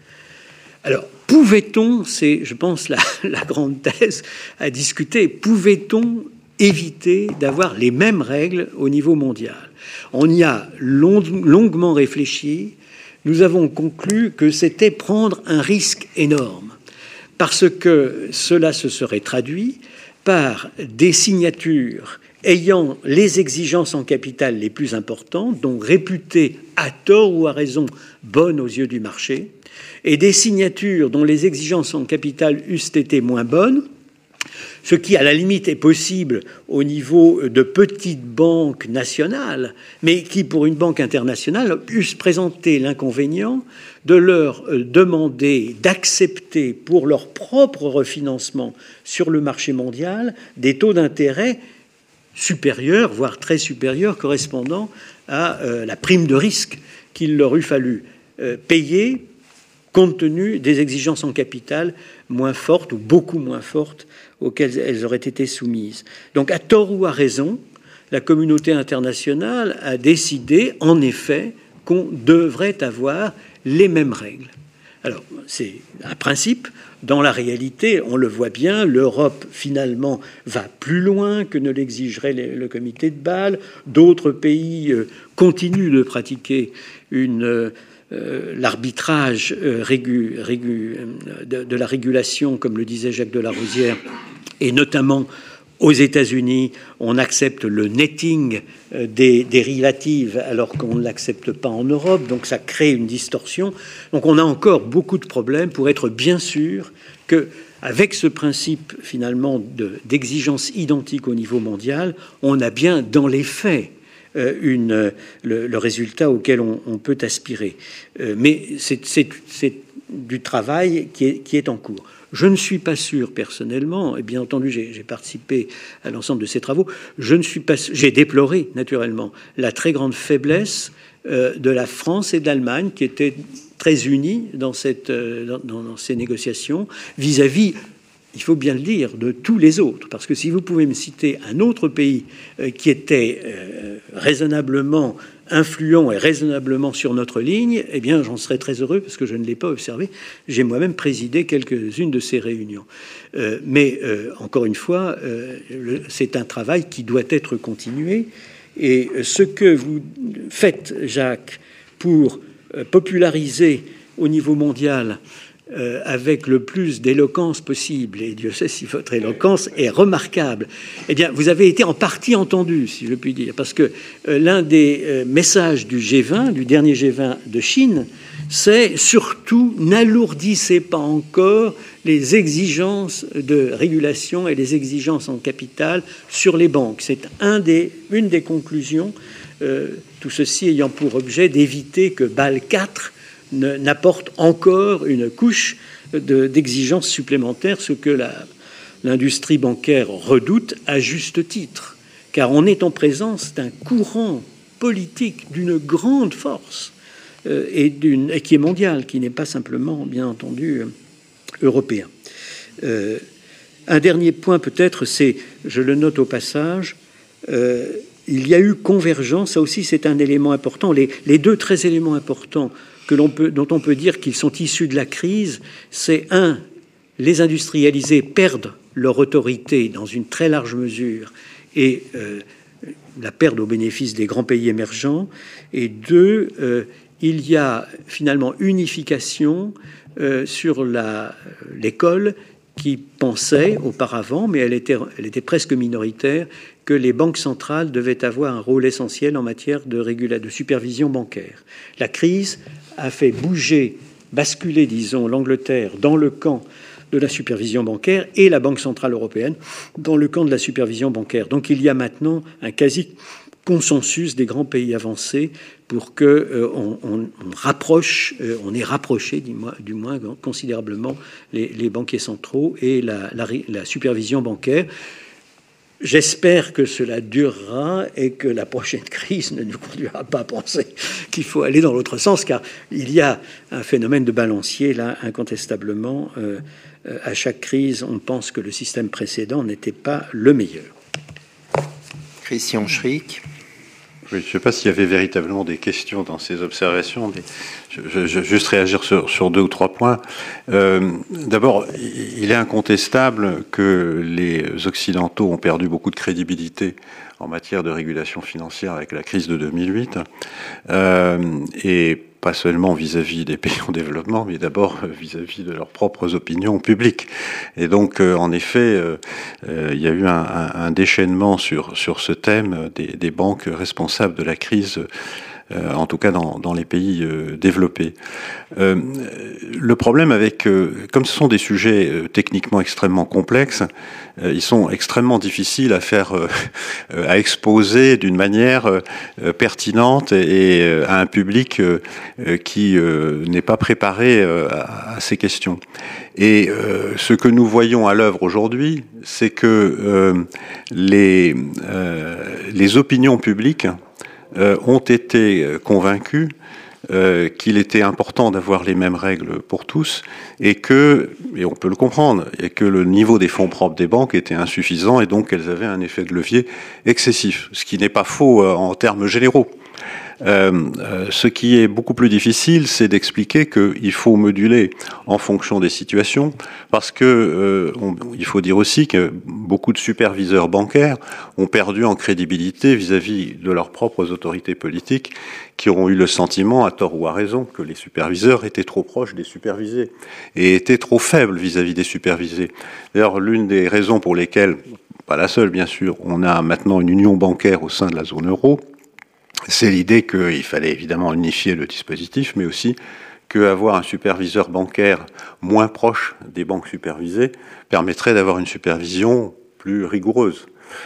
Alors, pouvait-on, c'est, je pense, la, la grande thèse à discuter, pouvait-on éviter d'avoir les mêmes règles au niveau mondial? On y a long, longuement réfléchi. Nous avons conclu que c'était prendre un risque énorme, parce que cela se serait traduit par des signatures ayant les exigences en capital les plus importantes, donc réputées à tort ou à raison bonnes aux yeux du marché, et des signatures dont les exigences en capital eussent été moins bonnes, ce qui, à la limite, est possible au niveau de petites banques nationales, mais qui, pour une banque internationale, eussent présenté l'inconvénient de leur demander d'accepter pour leur propre refinancement sur le marché mondial des taux d'intérêt supérieurs, voire très supérieurs, correspondant à euh, la prime de risque qu'il leur eût fallu euh, payer compte tenu des exigences en capital moins fortes ou beaucoup moins fortes auxquelles elles auraient été soumises. Donc, à tort ou à raison, la communauté internationale a décidé, en effet, qu'on devrait avoir les mêmes règles. Alors, c'est un principe. Dans la réalité, on le voit bien, l'Europe, finalement, va plus loin que ne l'exigerait le comité de Bâle. D'autres pays euh, continuent de pratiquer une... Euh, Euh, l'arbitrage euh, régu, régu, euh, de, de la régulation, comme le disait Jacques de la Rosière, et notamment aux États-Unis, on accepte le netting euh, des dérivatives alors qu'on ne l'accepte pas en Europe, donc ça crée une distorsion. Donc on a encore beaucoup de problèmes pour être bien sûr que, avec ce principe finalement de, d'exigence identique au niveau mondial, on a bien dans les faits Une, le, le résultat auquel on, on peut aspirer. Euh, mais c'est, c'est, c'est du travail qui est, qui est en cours. Je ne suis pas sûr, personnellement, et bien entendu, j'ai, j'ai participé à l'ensemble de ces travaux, je ne suis pas, j'ai déploré, naturellement, la très grande faiblesse euh, de la France et de l'Allemagne, qui étaient très unies dans, cette, euh, dans, dans ces négociations, vis-à-vis... il faut bien le dire, de tous les autres. Parce que si vous pouvez me citer un autre pays euh, qui était euh, raisonnablement influent et raisonnablement sur notre ligne, eh bien, j'en serais très heureux parce que je ne l'ai pas observé. J'ai moi-même présidé quelques-unes de ces réunions. Euh, mais, euh, encore une fois, euh, le, c'est un travail qui doit être continué. Et ce que vous faites, Jacques, pour euh, populariser au niveau mondial Euh, avec le plus d'éloquence possible, et Dieu sait si votre éloquence est remarquable, eh bien, vous avez été en partie entendu, si je puis dire, parce que euh, l'un des euh, messages du G vingt, du dernier G vingt de Chine, c'est surtout n'alourdissez pas encore les exigences de régulation et les exigences en capital sur les banques. C'est un des, une des conclusions, euh, tout ceci ayant pour objet d'éviter que Bâle quatre n'apporte encore une couche de, d'exigences supplémentaires, ce que la, l'industrie bancaire redoute à juste titre, car on est en présence d'un courant politique d'une grande force euh, et, d'une, et qui est mondial, qui n'est pas simplement, bien entendu, euh, européen. Euh, un dernier point peut-être, c'est, je le note au passage, euh, il y a eu convergence, ça aussi c'est un élément important, les, les deux très éléments importants que l'on peut, dont on peut dire qu'ils sont issus de la crise, c'est un, les industrialisés perdent leur autorité dans une très large mesure et euh, la perdent au bénéfice des grands pays émergents, et deux, euh, il y a finalement unification euh, sur la, l'école qui pensait auparavant, mais elle était, elle était presque minoritaire, que les banques centrales devaient avoir un rôle essentiel en matière de, régula- de supervision bancaire. La crise a fait bouger, basculer, disons, l'Angleterre dans le camp de la supervision bancaire et la Banque centrale européenne dans le camp de la supervision bancaire. Donc il y a maintenant un quasi-consensus des grands pays avancés pour que euh, on, on, on rapproche, euh, on ait rapproché du moins, du moins considérablement les, les banquiers centraux et la, la, la supervision bancaire. J'espère que cela durera et que la prochaine crise ne nous conduira pas à penser qu'il faut aller dans l'autre sens, car il y a un phénomène de balancier là, incontestablement. Euh, à chaque crise, on pense que le système précédent n'était pas le meilleur. Christian Schrick. Oui, je ne sais pas s'il y avait véritablement des questions dans ces observations, mais je, je, je vais juste réagir sur, sur deux ou trois points. Euh, D'abord, il est incontestable que les Occidentaux ont perdu beaucoup de crédibilité en matière de régulation financière avec la crise de deux mille huit, euh, et pas seulement vis-à-vis des pays en développement, mais d'abord vis-à-vis de leurs propres opinions publiques. Et donc, euh, en effet, euh, euh, il y a eu un, un, un déchaînement sur, sur ce thème des, des banques responsables de la crise, euh, en tout cas dans, dans les pays euh, développés. Euh, le problème avec, euh, comme ce sont des sujets euh, techniquement extrêmement complexes, euh, ils sont extrêmement difficiles à faire, euh, à exposer d'une manière euh, pertinente et, et euh, à un public euh, qui euh, n'est pas préparé euh, à, à ces questions. Et euh, ce que nous voyons à l'œuvre aujourd'hui, c'est que euh, les, euh, les opinions publiques euh, ont été convaincues euh, qu'il était important d'avoir les mêmes règles pour tous et que, et on peut le comprendre, et que le niveau des fonds propres des banques était insuffisant et donc qu'elles avaient un effet de levier excessif, ce qui n'est pas faux euh, en termes généraux. Euh, euh, ce qui est beaucoup plus difficile, c'est d'expliquer qu'il faut moduler en fonction des situations, parce que euh, on, il faut dire aussi que beaucoup de superviseurs bancaires ont perdu en crédibilité vis-à-vis de leurs propres autorités politiques, qui auront eu le sentiment, à tort ou à raison, que les superviseurs étaient trop proches des supervisés et étaient trop faibles vis-à-vis des supervisés. D'ailleurs, l'une des raisons pour lesquelles, pas la seule bien sûr, on a maintenant une union bancaire au sein de la zone euro, c'est l'idée qu'il fallait évidemment unifier le dispositif, mais aussi qu'avoir un superviseur bancaire moins proche des banques supervisées permettrait d'avoir une supervision plus rigoureuse.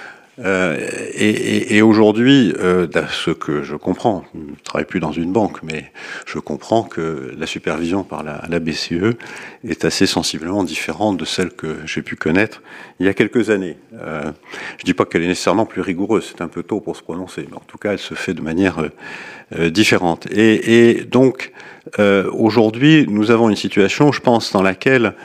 Euh, et, et, et aujourd'hui, euh, ce que je comprends, je ne travaille plus dans une banque, mais je comprends que la supervision par la, la B C E est assez sensiblement différente de celle que j'ai pu connaître il y a quelques années. Euh, je ne dis pas qu'elle est nécessairement plus rigoureuse, c'est un peu tôt pour se prononcer, mais en tout cas, elle se fait de manière euh, différente. Et, et donc, euh, aujourd'hui, nous avons une situation, je pense, dans laquelle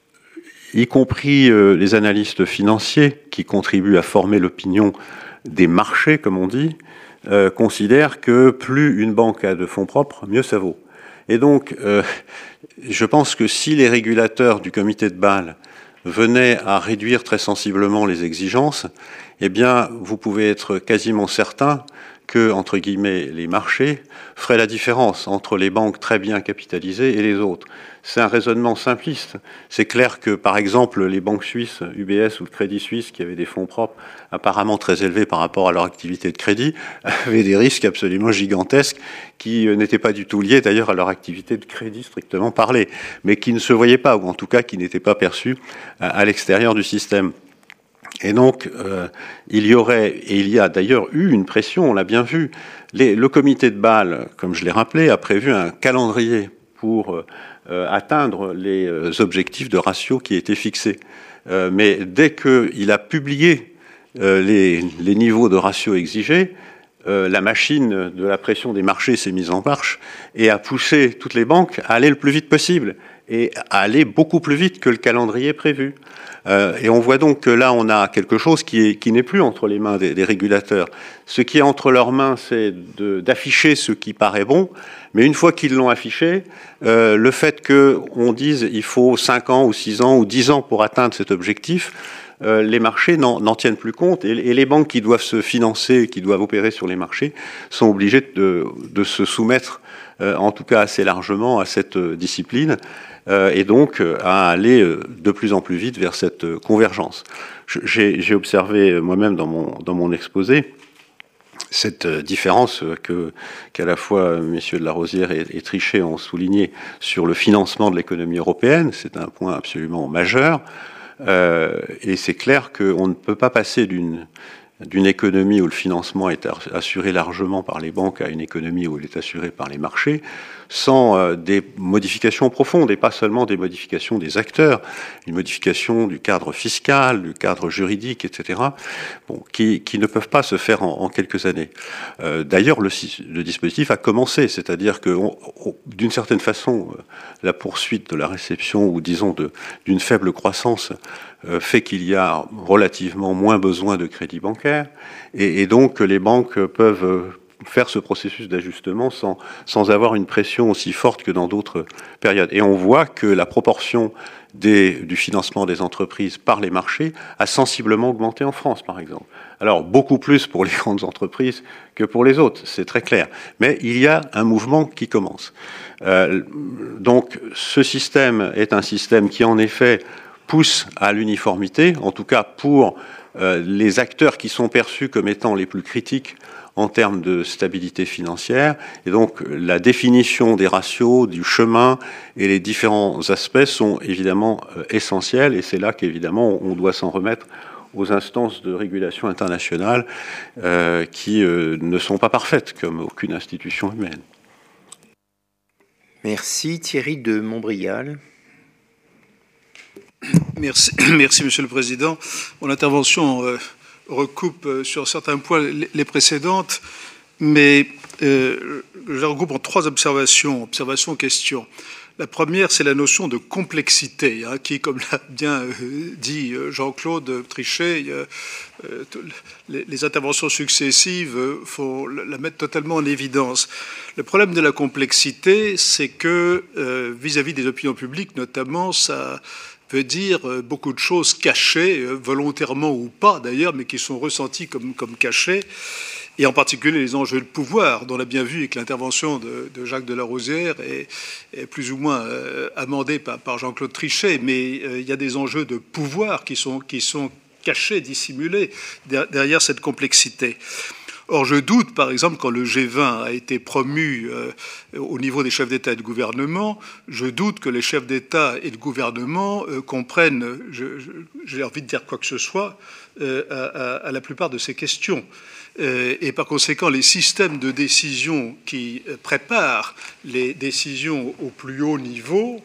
y compris euh, les analystes financiers qui contribuent à former l'opinion des marchés, comme on dit, euh, considèrent que plus une banque a de fonds propres, mieux ça vaut. Et donc, euh, je pense que si les régulateurs du comité de Bâle venaient à réduire très sensiblement les exigences, eh bien, vous pouvez être quasiment certain que, entre guillemets, les marchés feraient la différence entre les banques très bien capitalisées et les autres. C'est un raisonnement simpliste. C'est clair que, par exemple, les banques suisses, U B S ou le Crédit Suisse, qui avaient des fonds propres apparemment très élevés par rapport à leur activité de crédit, avaient des risques absolument gigantesques qui n'étaient pas du tout liés d'ailleurs à leur activité de crédit strictement parlé, mais qui ne se voyaient pas, ou en tout cas qui n'étaient pas perçus à l'extérieur du système. Et donc, euh, il y aurait, et il y a d'ailleurs eu une pression, on l'a bien vu, les, le comité de Bâle, comme je l'ai rappelé, a prévu un calendrier pour euh, atteindre les euh, objectifs de ratio qui étaient fixés. Euh, mais dès qu'il a publié euh, les, les niveaux de ratio exigés, euh, la machine de la pression des marchés s'est mise en marche et a poussé toutes les banques à aller le plus vite possible et à aller beaucoup plus vite que le calendrier prévu. Euh, et on voit donc que là, on a quelque chose qui, est, qui n'est plus entre les mains des, des régulateurs. Ce qui est entre leurs mains, c'est de, d'afficher ce qui paraît bon, mais une fois qu'ils l'ont affiché, euh, le fait qu'on dise il faut cinq ans ou six ans ou dix ans pour atteindre cet objectif, euh, les marchés n'en tiennent plus compte, et, et les banques qui doivent se financer, qui doivent opérer sur les marchés, sont obligées de, de se soumettre, euh, en tout cas assez largement, à cette euh, discipline, euh, et donc euh, à aller euh, de plus en plus vite vers cette euh, convergence. J'ai observé moi-même dans mon, dans mon exposé cette différence que qu'à la fois messieurs de la Rosière et, et Trichet ont souligné sur le financement de l'économie européenne. C'est un point absolument majeur. Euh, et c'est clair qu'on ne peut pas passer d'une d'une économie où le financement est assuré largement par les banques à une économie où il est assuré par les marchés, sans euh, des modifications profondes, et pas seulement des modifications des acteurs, une modification du cadre fiscal, du cadre juridique, et cetera, bon, qui, qui ne peuvent pas se faire en, en quelques années. Euh, D'ailleurs, le, le dispositif a commencé, c'est-à-dire que, d'une certaine façon, la poursuite de la réception, ou disons d'une faible croissance, euh, fait qu'il y a relativement moins besoin de crédit bancaire, et, et donc les banques peuvent faire ce processus d'ajustement sans, sans avoir une pression aussi forte que dans d'autres périodes. Et on voit que la proportion des, du financement des entreprises par les marchés a sensiblement augmenté en France, par exemple. Alors, beaucoup plus pour les grandes entreprises que pour les autres, c'est très clair. Mais il y a un mouvement qui commence. Euh, donc, ce système est un système qui, en effet, pousse à l'uniformité, en tout cas pour euh, les acteurs qui sont perçus comme étant les plus critiques en termes de stabilité financière. Et donc, la définition des ratios, du chemin et les différents aspects sont évidemment euh, essentiels. Et c'est là qu'évidemment, on doit s'en remettre aux instances de régulation internationale euh, qui euh, ne sont pas parfaites, comme aucune institution humaine. Merci. Thierry de Montbrial. Merci, merci Monsieur le Président. Mon intervention euh, recoupe euh, sur certains points les, les précédentes, mais euh, je la regroupe en trois observations, observations, questions. La première, c'est la notion de complexité, hein, qui, comme l'a bien euh, dit Jean-Claude Trichet, euh, euh, les, les interventions successives euh, faut la mettre totalement en évidence. Le problème de la complexité, c'est que euh, vis-à-vis des opinions publiques, notamment, ça veut dire beaucoup de choses cachées, volontairement ou pas d'ailleurs, mais qui sont ressenties comme, comme cachées, et en particulier les enjeux de pouvoir, dont on a bien vu avec l'intervention de, de Jacques de la Rosière, et, et plus ou moins euh, amendée par, par Jean-Claude Trichet, mais euh, il y a des enjeux de pouvoir qui sont, qui sont cachés, dissimulés derrière cette complexité. Or, je doute, par exemple, quand le G vingt a été promu euh, au niveau des chefs d'État et de gouvernement, je doute que les chefs d'État et de gouvernement euh, comprennent, j'ai envie de dire quoi que ce soit, euh, à, à, à la plupart de ces questions. Euh, et par conséquent, les systèmes de décision qui préparent les décisions au plus haut niveau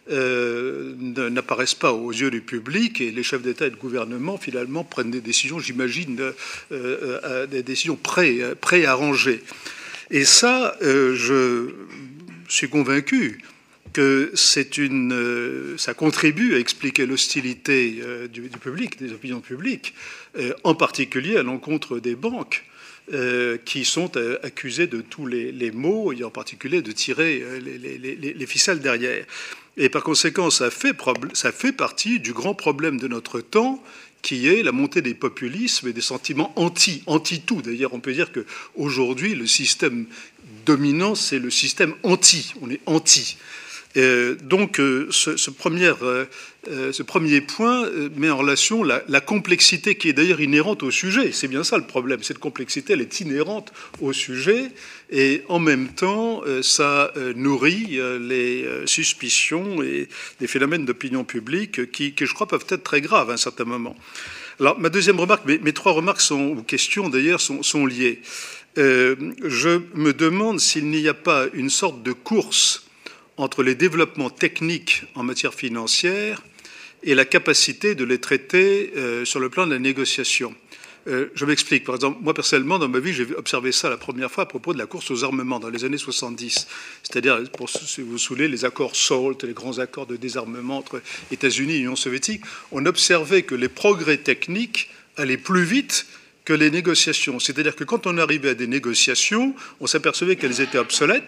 Euh, n'apparaissent pas aux yeux du public, et les chefs d'État et de gouvernement finalement prennent des décisions, j'imagine, euh, euh, des décisions pré, pré-arrangées. Et ça, euh, je suis convaincu que c'est une, euh, ça contribue à expliquer l'hostilité euh, du, du public, des opinions publiques, euh, en particulier à l'encontre des banques, Euh, qui sont euh, accusés de tous les, les maux, et en particulier de tirer euh, les, les, les, les ficelles derrière. Et par conséquent, ça fait, ça fait partie du grand problème de notre temps, qui est la montée des populismes et des sentiments anti, anti-tout. D'ailleurs, on peut dire qu'aujourd'hui, le système dominant, c'est le système anti. On est anti. Euh, donc, euh, ce, ce, premier, euh, ce premier point euh, met en relation la, la complexité qui est d'ailleurs inhérente au sujet. C'est bien ça le problème. Cette complexité, elle est inhérente au sujet, et en même temps, euh, ça euh, nourrit euh, les euh, suspicions et des phénomènes d'opinion publique qui, qui, je crois, peuvent être très graves à un certain moment. Alors, ma deuxième remarque, mes, mes trois remarques sont, ou questions d'ailleurs, sont, sont liées. Euh, je me demande s'il n'y a pas une sorte de course entre les développements techniques en matière financière et la capacité de les traiter euh, sur le plan de la négociation. Euh, je m'explique. Par exemple, moi, personnellement, dans ma vie, j'ai observé ça la première fois à propos de la course aux armements dans les années soixante-dix. C'est-à-dire, pour, si vous vous souvenez, les accords SALT, les grands accords de désarmement entre États-Unis et Union soviétique, on observait que les progrès techniques allaient plus vite que les négociations. C'est-à-dire que quand on arrivait à des négociations, on s'apercevait qu'elles étaient obsolètes,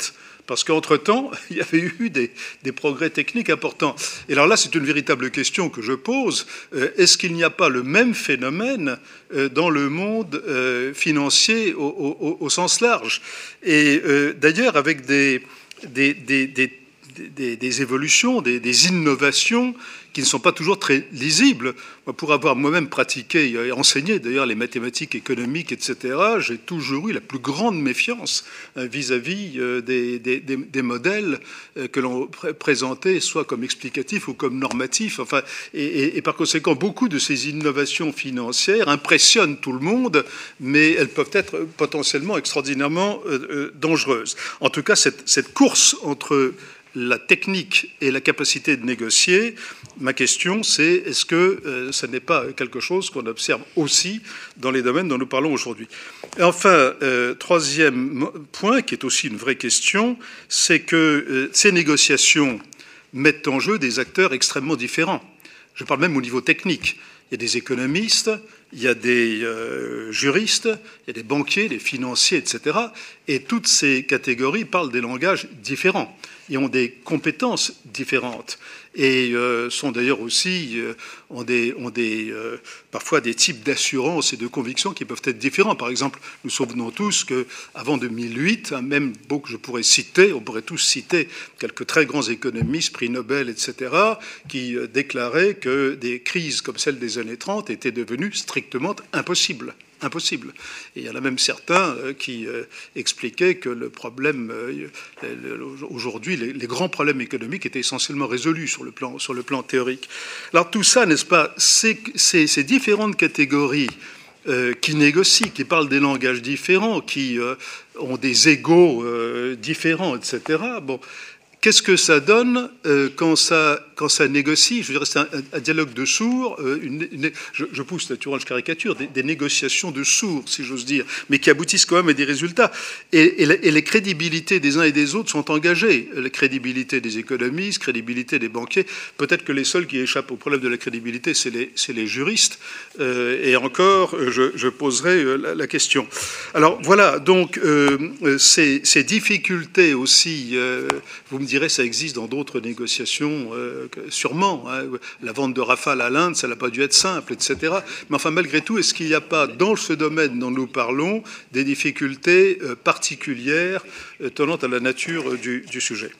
parce qu'entre-temps, il y avait eu des, des progrès techniques importants. Et alors là, c'est une véritable question que je pose. Euh, est-ce qu'il n'y a pas le même phénomène euh, dans le monde euh, financier au, au, au sens large? Et euh, d'ailleurs, avec des, des, des, des, des, des évolutions, des, des innovations qui ne sont pas toujours très lisibles. Pour avoir moi-même pratiqué et enseigné d'ailleurs les mathématiques économiques, et cetera, j'ai toujours eu la plus grande méfiance vis-à-vis des, des, des, des modèles que l'on présentait, soit comme explicatifs ou comme normatifs. Enfin, et, et, et par conséquent, beaucoup de ces innovations financières impressionnent tout le monde, mais elles peuvent être potentiellement extraordinairement euh, dangereuses. En tout cas, cette, cette course entre la technique et la capacité de négocier, ma question c'est, est-ce que euh, ce n'est pas quelque chose qu'on observe aussi dans les domaines dont nous parlons aujourd'hui? Et enfin, euh, troisième point, qui est aussi une vraie question, c'est que euh, ces négociations mettent en jeu des acteurs extrêmement différents. Je parle même au niveau technique. Il y a des économistes, il y a des euh, juristes, il y a des banquiers, des financiers, et cetera. Et toutes ces catégories parlent des langages différents et ont des compétences différentes. Et euh, sont d'ailleurs aussi, euh, ont, des, ont des, euh, parfois des types d'assurance et de convictions qui peuvent être différents. Par exemple, nous souvenons tous qu'avant deux mille huit, hein, même beaucoup que je pourrais citer, on pourrait tous citer quelques très grands économistes, prix Nobel, et cetera, qui euh, déclaraient que des crises comme celle des années trente étaient devenues strictement impossibles. Impossible. Et il y en a même certains euh, qui euh, expliquaient que le problème, euh, aujourd'hui, les, les grands problèmes économiques étaient essentiellement résolus sur le plan, sur le plan théorique. Alors tout ça, n'est-ce pas, ces, ces, ces différentes catégories euh, qui négocient, qui parlent des langages différents, qui euh, ont des égos euh, différents, et cetera. Bon. Qu'est-ce que ça donne euh, quand, ça, quand ça négocie? Je veux dire, c'est un, un dialogue de sourds, euh, une, une, je, je pousse naturellement, je caricature, des, des négociations de sourds, si j'ose dire, mais qui aboutissent quand même à des résultats. Et, et, la, et les crédibilités des uns et des autres sont engagées. La crédibilité des économistes, crédibilité des banquiers. Peut-être que les seuls qui échappent au problème de la crédibilité, c'est les, c'est les juristes. Euh, et encore, je, je poserai la, la question. Alors voilà, donc euh, ces, ces difficultés aussi, euh, vous me dirais, ça existe dans d'autres négociations, euh, sûrement. Hein. La vente de Rafale à l'Inde, ça n'a pas dû être simple, et cetera. Mais enfin, malgré tout, est-ce qu'il n'y a pas, dans ce domaine dont nous parlons, des difficultés euh, particulières euh, tenant à la nature euh, du, du sujet?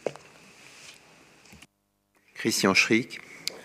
Christian Schrick.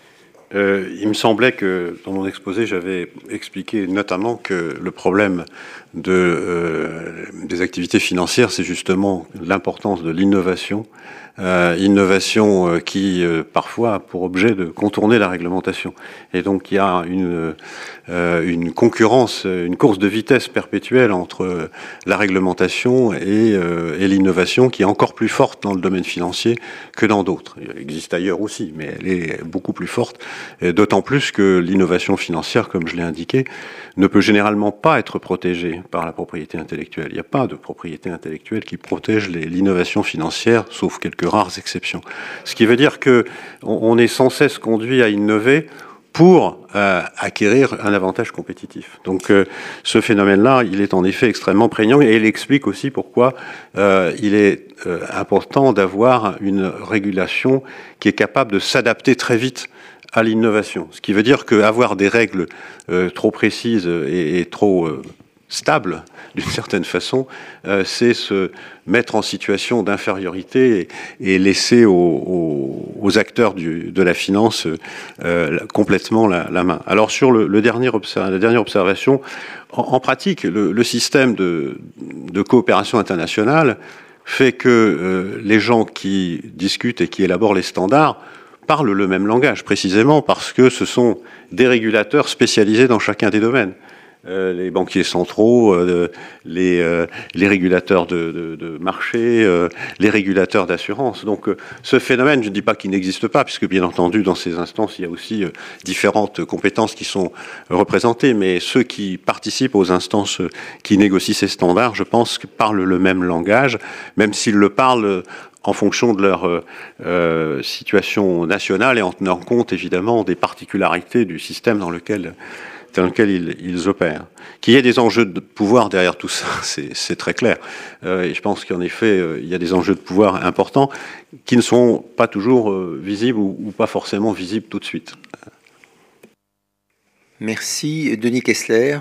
Euh, il me semblait que, dans mon exposé, j'avais expliqué notamment que le problème de, euh, des activités financières, c'est justement l'importance de l'innovation, euh, innovation euh, qui, euh, parfois, a pour objet de contourner la réglementation. Et donc, il y a une, euh, une concurrence, une course de vitesse perpétuelle entre la réglementation et, euh, et l'innovation qui est encore plus forte dans le domaine financier que dans d'autres. Elle existe ailleurs aussi, mais elle est beaucoup plus forte. D'autant plus que l'innovation financière, comme je l'ai indiqué, ne peut généralement pas être protégée par la propriété intellectuelle. Il n'y a pas de propriété intellectuelle qui protège les, l'innovation financière, sauf quelques rares exceptions. Ce qui veut dire que on est sans cesse conduit à innover pour euh, acquérir un avantage compétitif. Donc euh, ce phénomène-là, il est en effet extrêmement prégnant et il explique aussi pourquoi euh, il est euh, important d'avoir une régulation qui est capable de s'adapter très vite à l'innovation. Ce qui veut dire qu'avoir des règles euh, trop précises et, et trop euh, stables, d'une certaine façon, euh, c'est se mettre en situation d'infériorité et, et laisser aux, aux, aux acteurs du, de la finance euh, complètement la, la main. Alors sur le, le dernier observ- la dernière observation, en, en pratique, le, le système de, de coopération internationale fait que euh, les gens qui discutent et qui élaborent les standards parlent le même langage, précisément parce que ce sont des régulateurs spécialisés dans chacun des domaines. Euh, les banquiers centraux, euh, les, euh, les régulateurs de, de, de marché, euh, les régulateurs d'assurance. Donc euh, ce phénomène, je ne dis pas qu'il n'existe pas, puisque bien entendu dans ces instances, il y a aussi euh, différentes compétences qui sont représentées, mais ceux qui participent aux instances qui négocient ces standards, je pense, parlent le même langage, même s'ils le parlent en fonction de leur euh, situation nationale et en tenant compte évidemment des particularités du système dans lequel dans lequel ils, ils opèrent. Qu'il y ait des enjeux de pouvoir derrière tout ça, c'est très clair. Euh, et je pense qu'en effet, euh, il y a des enjeux de pouvoir importants qui ne sont pas toujours euh, visibles ou, ou pas forcément visibles tout de suite. Merci. Denis Kessler.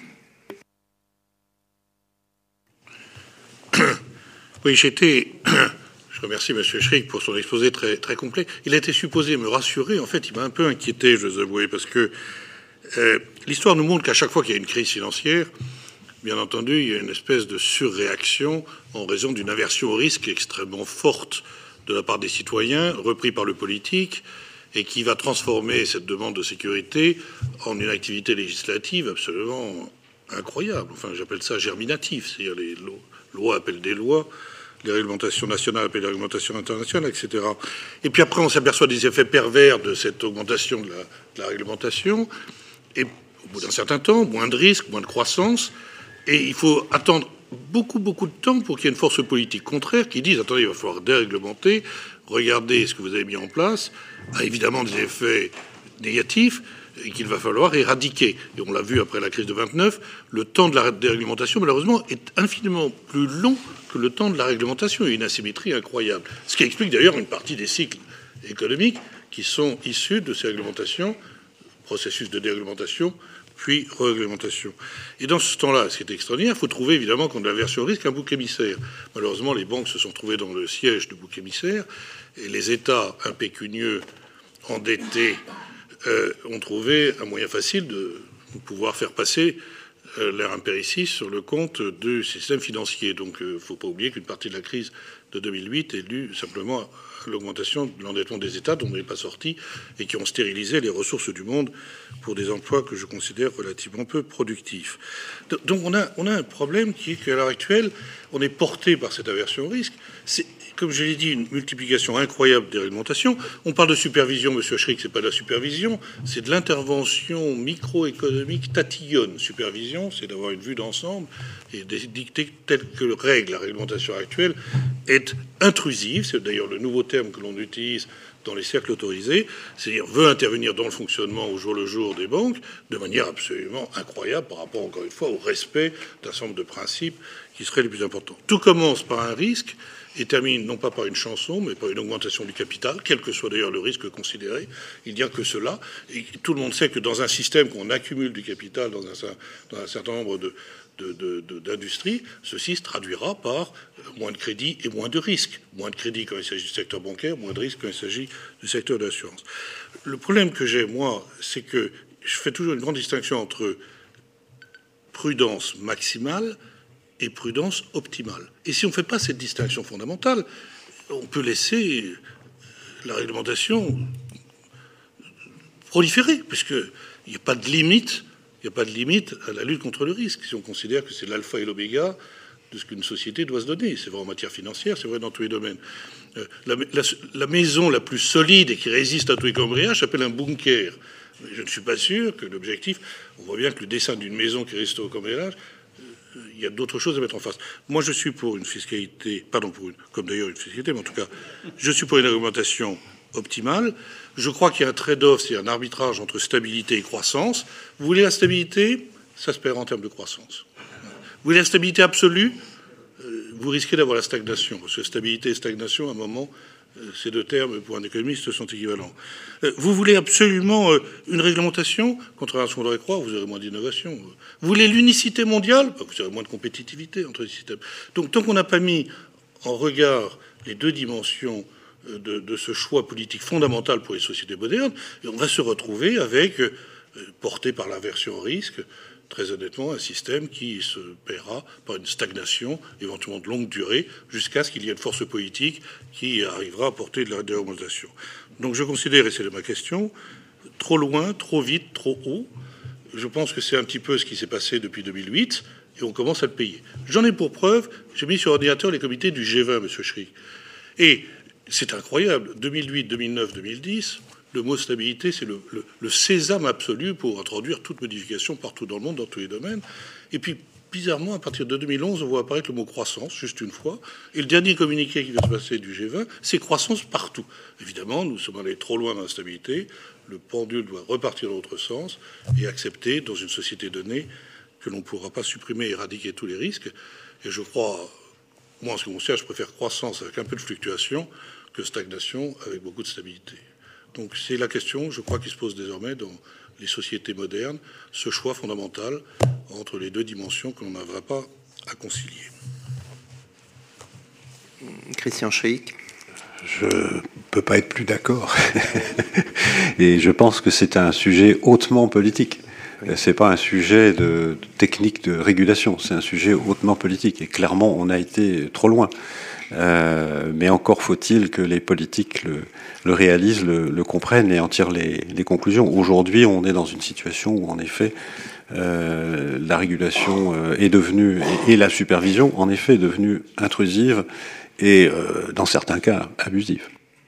Oui, j'étais... Je remercie M. Schrick pour son exposé très, très complet. Il a été supposé me rassurer. En fait, il m'a un peu inquiété, je dois avouer, parce que euh, l'histoire nous montre qu'à chaque fois qu'il y a une crise financière, bien entendu, il y a une espèce de surréaction en raison d'une aversion au risque extrêmement forte de la part des citoyens, repris par le politique, et qui va transformer cette demande de sécurité en une activité législative absolument incroyable. Enfin, j'appelle ça germinatif, c'est-à-dire les lois appellent des lois, les réglementations nationales appellent les réglementations internationales, et cetera. Et puis après, on s'aperçoit des effets pervers de cette augmentation de la, de la réglementation, et au bout d'un certain temps, moins de risques, moins de croissance, et il faut attendre beaucoup, beaucoup de temps pour qu'il y ait une force politique contraire qui dise « Attendez, il va falloir déréglementer, regardez ce que vous avez mis en place, a évidemment des effets négatifs, et qu'il va falloir éradiquer. » Et on l'a vu après la crise de vingt-neuf, le temps de la déréglementation, malheureusement, est infiniment plus long que le temps de la réglementation. Il y a une asymétrie incroyable. Ce qui explique d'ailleurs une partie des cycles économiques qui sont issus de ces réglementations, processus de déréglementation, puis réglementation. Et dans ce temps-là, ce qui est extraordinaire, il faut trouver évidemment, quand on a la version risque, un bouc émissaire. Malheureusement, les banques se sont trouvées dans le siège du bouc émissaire, et les États impécunieux, endettés, euh, ont trouvé un moyen facile de pouvoir faire passer euh, leur impéritie sur le compte du système financier. Donc il euh, ne faut pas oublier qu'une partie de la crise de deux mille huit est due simplement à l'augmentation de l'endettement des États dont on n'est pas sorti et qui ont stérilisé les ressources du monde pour des emplois que je considère relativement peu productifs. Donc on a, on a un problème qui est qu'à l'heure actuelle, on est porté par cette aversion au risque. C'est, comme je l'ai dit, une multiplication incroyable des réglementations. On parle de supervision, Monsieur Schrick, c'est pas de la supervision, c'est de l'intervention microéconomique tatillonne. Supervision, c'est d'avoir une vue d'ensemble et dicter telle que règle la réglementation actuelle est intrusive. C'est d'ailleurs le nouveau terme que l'on utilise dans les cercles autorisés, c'est-à-dire veut intervenir dans le fonctionnement au jour le jour des banques de manière absolument incroyable par rapport, encore une fois, au respect d'un certain nombre de principes qui seraient les plus importants. Tout commence par un risque et termine non pas par une chanson, mais par une augmentation du capital, quel que soit d'ailleurs le risque considéré. Il n'y a que cela. Et tout le monde sait que dans un système qu'on accumule du capital dans un, dans un certain nombre de, de, de, de, d'industries, ceci se traduira par moins de crédit et moins de risques. Moins de crédit quand il s'agit du secteur bancaire, moins de risques quand il s'agit du secteur de l'assurance. Le problème que j'ai, moi, c'est que je fais toujours une grande distinction entre prudence maximale et prudence optimale. Et si on ne fait pas cette distinction fondamentale, on peut laisser la réglementation proliférer, puisqu'il n'y a pas de limite, il n'y a pas de limite à la lutte contre le risque, si on considère que c'est l'alpha et l'oméga de ce qu'une société doit se donner. C'est vrai en matière financière, c'est vrai dans tous les domaines. La, la, la maison la plus solide et qui résiste à tous les cambriolages s'appelle un bunker. Mais je ne suis pas sûr que l'objectif... On voit bien que le dessin d'une maison qui résiste au cambriolage, il y a d'autres choses à mettre en face. Moi, je suis pour une fiscalité, pardon, pour une, comme d'ailleurs une fiscalité, mais en tout cas, je suis pour une réglementation optimale. Je crois qu'il y a un trade-off, c'est un arbitrage entre stabilité et croissance. Vous voulez la stabilité, ça se perd en termes de croissance. Vous voulez la stabilité absolue, vous risquez d'avoir la stagnation, parce que stabilité et stagnation, à un moment, ces deux termes, pour un économiste, sont équivalents. Vous voulez absolument une réglementation, contrairement à ce qu'on devrait croire, vous aurez moins d'innovation. Vous voulez l'unicité mondiale, vous aurez moins de compétitivité entre les systèmes. Donc, tant qu'on n'a pas mis en regard les deux dimensions de, de ce choix politique fondamental pour les sociétés modernes, on va se retrouver avec, porté par l'aversion au risque, très honnêtement, un système qui se paiera par une stagnation, éventuellement de longue durée, jusqu'à ce qu'il y ait une force politique qui arrivera à porter de la déréglementation. Donc je considère, et c'est ma question, trop loin, trop vite, trop haut. Je pense que c'est un petit peu ce qui s'est passé depuis deux mille huit, et on commence à le payer. J'en ai pour preuve, j'ai mis sur ordinateur les comités du G vingt, M. Schrick. Et c'est incroyable, deux mille huit, deux mille neuf, deux mille dix... le mot stabilité, c'est le, le, le sésame absolu pour introduire toute modification partout dans le monde, dans tous les domaines. Et puis, bizarrement, à partir de deux mille onze, on voit apparaître le mot croissance, juste une fois. Et le dernier communiqué qui vient se passer du G vingt, c'est croissance partout. Évidemment, nous sommes allés trop loin dans la stabilité. Le pendule doit repartir dans l'autre sens et accepter, dans une société donnée, que l'on ne pourra pas supprimer et éradiquer tous les risques. Et je crois, moi, en ce qui me concerne, je préfère croissance avec un peu de fluctuation que stagnation avec beaucoup de stabilité. Donc c'est la question, je crois, qui se pose désormais dans les sociétés modernes, ce choix fondamental entre les deux dimensions que l'on n'arrivera pas à concilier. Christian Schrick. Je ne peux pas être plus d'accord. Et je pense que c'est un sujet hautement politique. Oui. C'est pas un sujet de technique de régulation, c'est un sujet hautement politique. Et clairement, on a été trop loin. Euh, mais encore faut-il que les politiques le, le réalisent, le, le comprennent et en tirent les, les conclusions. Aujourd'hui, on est dans une situation où, en effet, euh, la régulation euh, est devenue, et, et la supervision, en effet, est devenue intrusive et, euh, dans certains cas, abusive.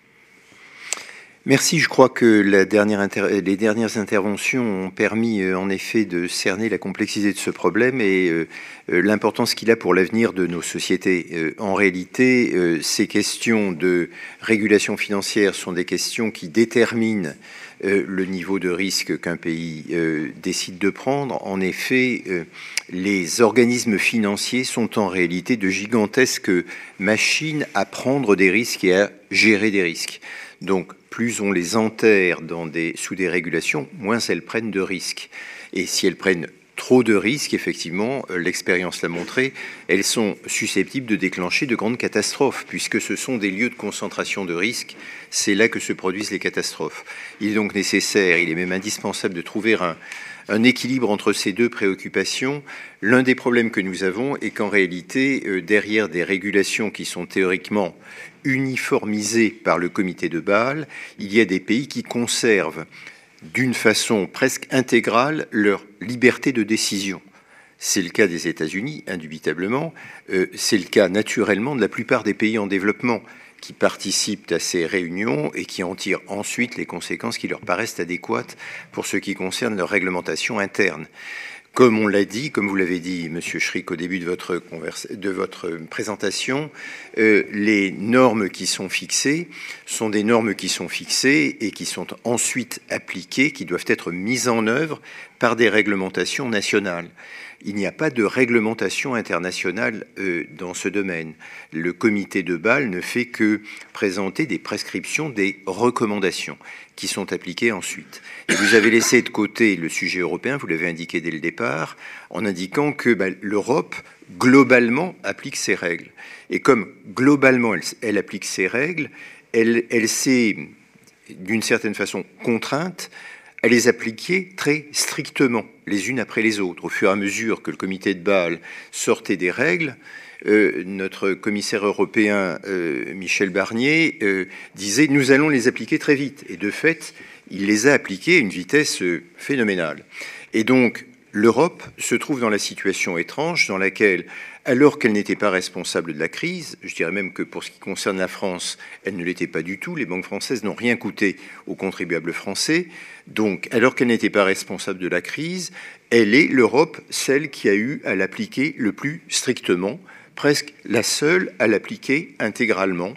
Merci. Je crois que la dernière inter... les dernières interventions ont permis euh, en effet de cerner la complexité de ce problème et euh, euh, l'importance qu'il a pour l'avenir de nos sociétés. Euh, en réalité, euh, ces questions de régulation financière sont des questions qui déterminent euh, le niveau de risque qu'un pays euh, décide de prendre. En effet, euh, les organismes financiers sont en réalité de gigantesques machines à prendre des risques et à gérer des risques. Donc, plus on les enterre dans des, sous des régulations, moins elles prennent de risques. Et si elles prennent trop de risques, effectivement, l'expérience l'a montré, elles sont susceptibles de déclencher de grandes catastrophes, puisque ce sont des lieux de concentration de risques. C'est là que se produisent les catastrophes. Il est donc nécessaire, il est même indispensable de trouver un, un équilibre entre ces deux préoccupations. L'un des problèmes que nous avons est qu'en réalité, euh, derrière des régulations qui sont théoriquement uniformisées par le comité de Bâle, il y a des pays qui conservent d'une façon presque intégrale leur liberté de décision. C'est le cas des États-Unis, indubitablement. Euh, c'est le cas naturellement de la plupart des pays en développement qui participent à ces réunions et qui en tirent ensuite les conséquences qui leur paraissent adéquates pour ce qui concerne leur réglementation interne. Comme on l'a dit, comme vous l'avez dit, Monsieur Schrick, au début de votre, conversa- de votre présentation, euh, les normes qui sont fixées sont des normes qui sont fixées et qui sont ensuite appliquées, qui doivent être mises en œuvre par des réglementations nationales. Il n'y a pas de réglementation internationale euh, dans ce domaine. Le comité de Bâle ne fait que présenter des prescriptions, des recommandations qui sont appliquées ensuite. Et vous avez laissé de côté le sujet européen, vous l'avez indiqué dès le départ, en indiquant que bah, l'Europe, globalement, applique ses règles. Et comme, globalement, elle, elle applique ses règles, elle, elle s'est, d'une certaine façon, contrainte à les appliquer très strictement, les unes après les autres. Au fur et à mesure que le comité de Bâle sortait des règles, euh, notre commissaire européen, euh, Michel Barnier, euh, disait « nous allons les appliquer très vite ». Et de fait, il les a appliquées à une vitesse euh, phénoménale. Et donc, l'Europe se trouve dans la situation étrange dans laquelle, alors qu'elle n'était pas responsable de la crise, je dirais même que pour ce qui concerne la France, elle ne l'était pas du tout, les banques françaises n'ont rien coûté aux contribuables français, donc alors qu'elle n'était pas responsable de la crise, elle est, l'Europe, celle qui a eu à l'appliquer le plus strictement, presque la seule à l'appliquer intégralement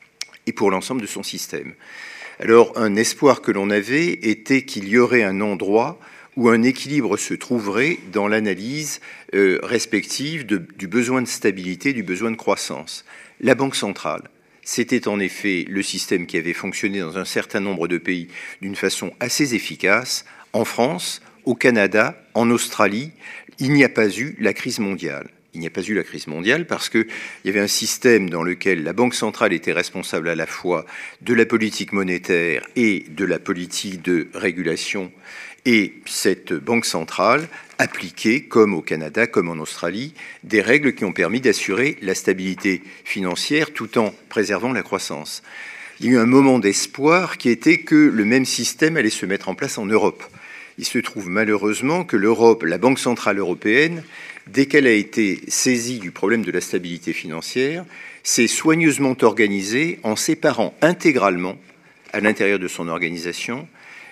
et pour l'ensemble de son système. Alors un espoir que l'on avait était qu'il y aurait un endroit où un équilibre se trouverait dans l'analyse euh, respective de, du besoin de stabilité, du besoin de croissance. La Banque centrale, c'était en effet le système qui avait fonctionné dans un certain nombre de pays d'une façon assez efficace. En France, au Canada, en Australie, il n'y a pas eu la crise mondiale. Il n'y a pas eu la crise mondiale parce qu'il y avait un système dans lequel la Banque centrale était responsable à la fois de la politique monétaire et de la politique de régulation. Et cette Banque centrale appliquait, comme au Canada, comme en Australie, des règles qui ont permis d'assurer la stabilité financière tout en préservant la croissance. Il y a eu un moment d'espoir qui était que le même système allait se mettre en place en Europe. Il se trouve malheureusement que l'Europe, la Banque centrale européenne, dès qu'elle a été saisie du problème de la stabilité financière, s'est soigneusement organisée en séparant intégralement, à l'intérieur de son organisation,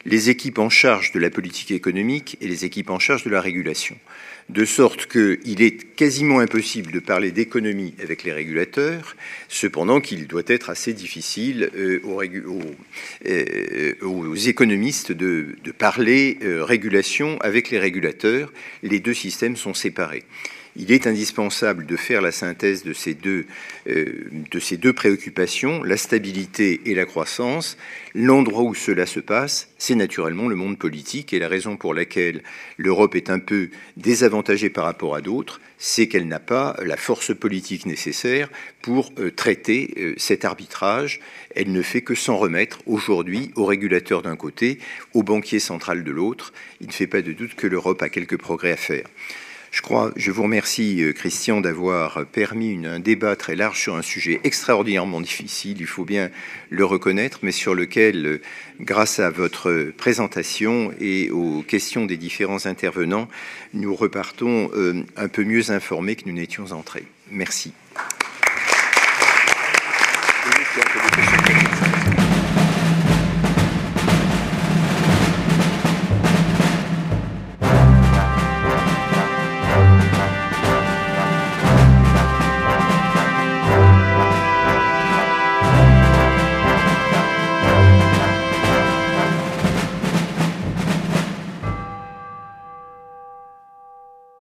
les équipes en charge de la politique économique et les équipes en charge de la régulation. De sorte qu'il est quasiment impossible de parler d'économie avec les régulateurs, cependant qu'il doit être assez difficile euh, aux, aux, euh, aux économistes de, de parler euh, régulation avec les régulateurs. Les deux systèmes sont séparés. Il est indispensable de faire la synthèse de ces deux, euh, de ces deux préoccupations, la stabilité et la croissance. L'endroit où cela se passe, c'est naturellement le monde politique, et la raison pour laquelle l'Europe est un peu désavantagée par rapport à d'autres, c'est qu'elle n'a pas la force politique nécessaire pour euh, traiter euh, cet arbitrage. Elle ne fait que s'en remettre aujourd'hui aux régulateurs d'un côté, au banquier central de l'autre. Il ne fait pas de doute que l'Europe a quelques progrès à faire. Je crois, je vous remercie, Christian, d'avoir permis une, un débat très large sur un sujet extraordinairement difficile, il faut bien le reconnaître, mais sur lequel, grâce à votre présentation et aux questions des différents intervenants, nous repartons euh, un peu mieux informés que nous n'étions entrés. Merci.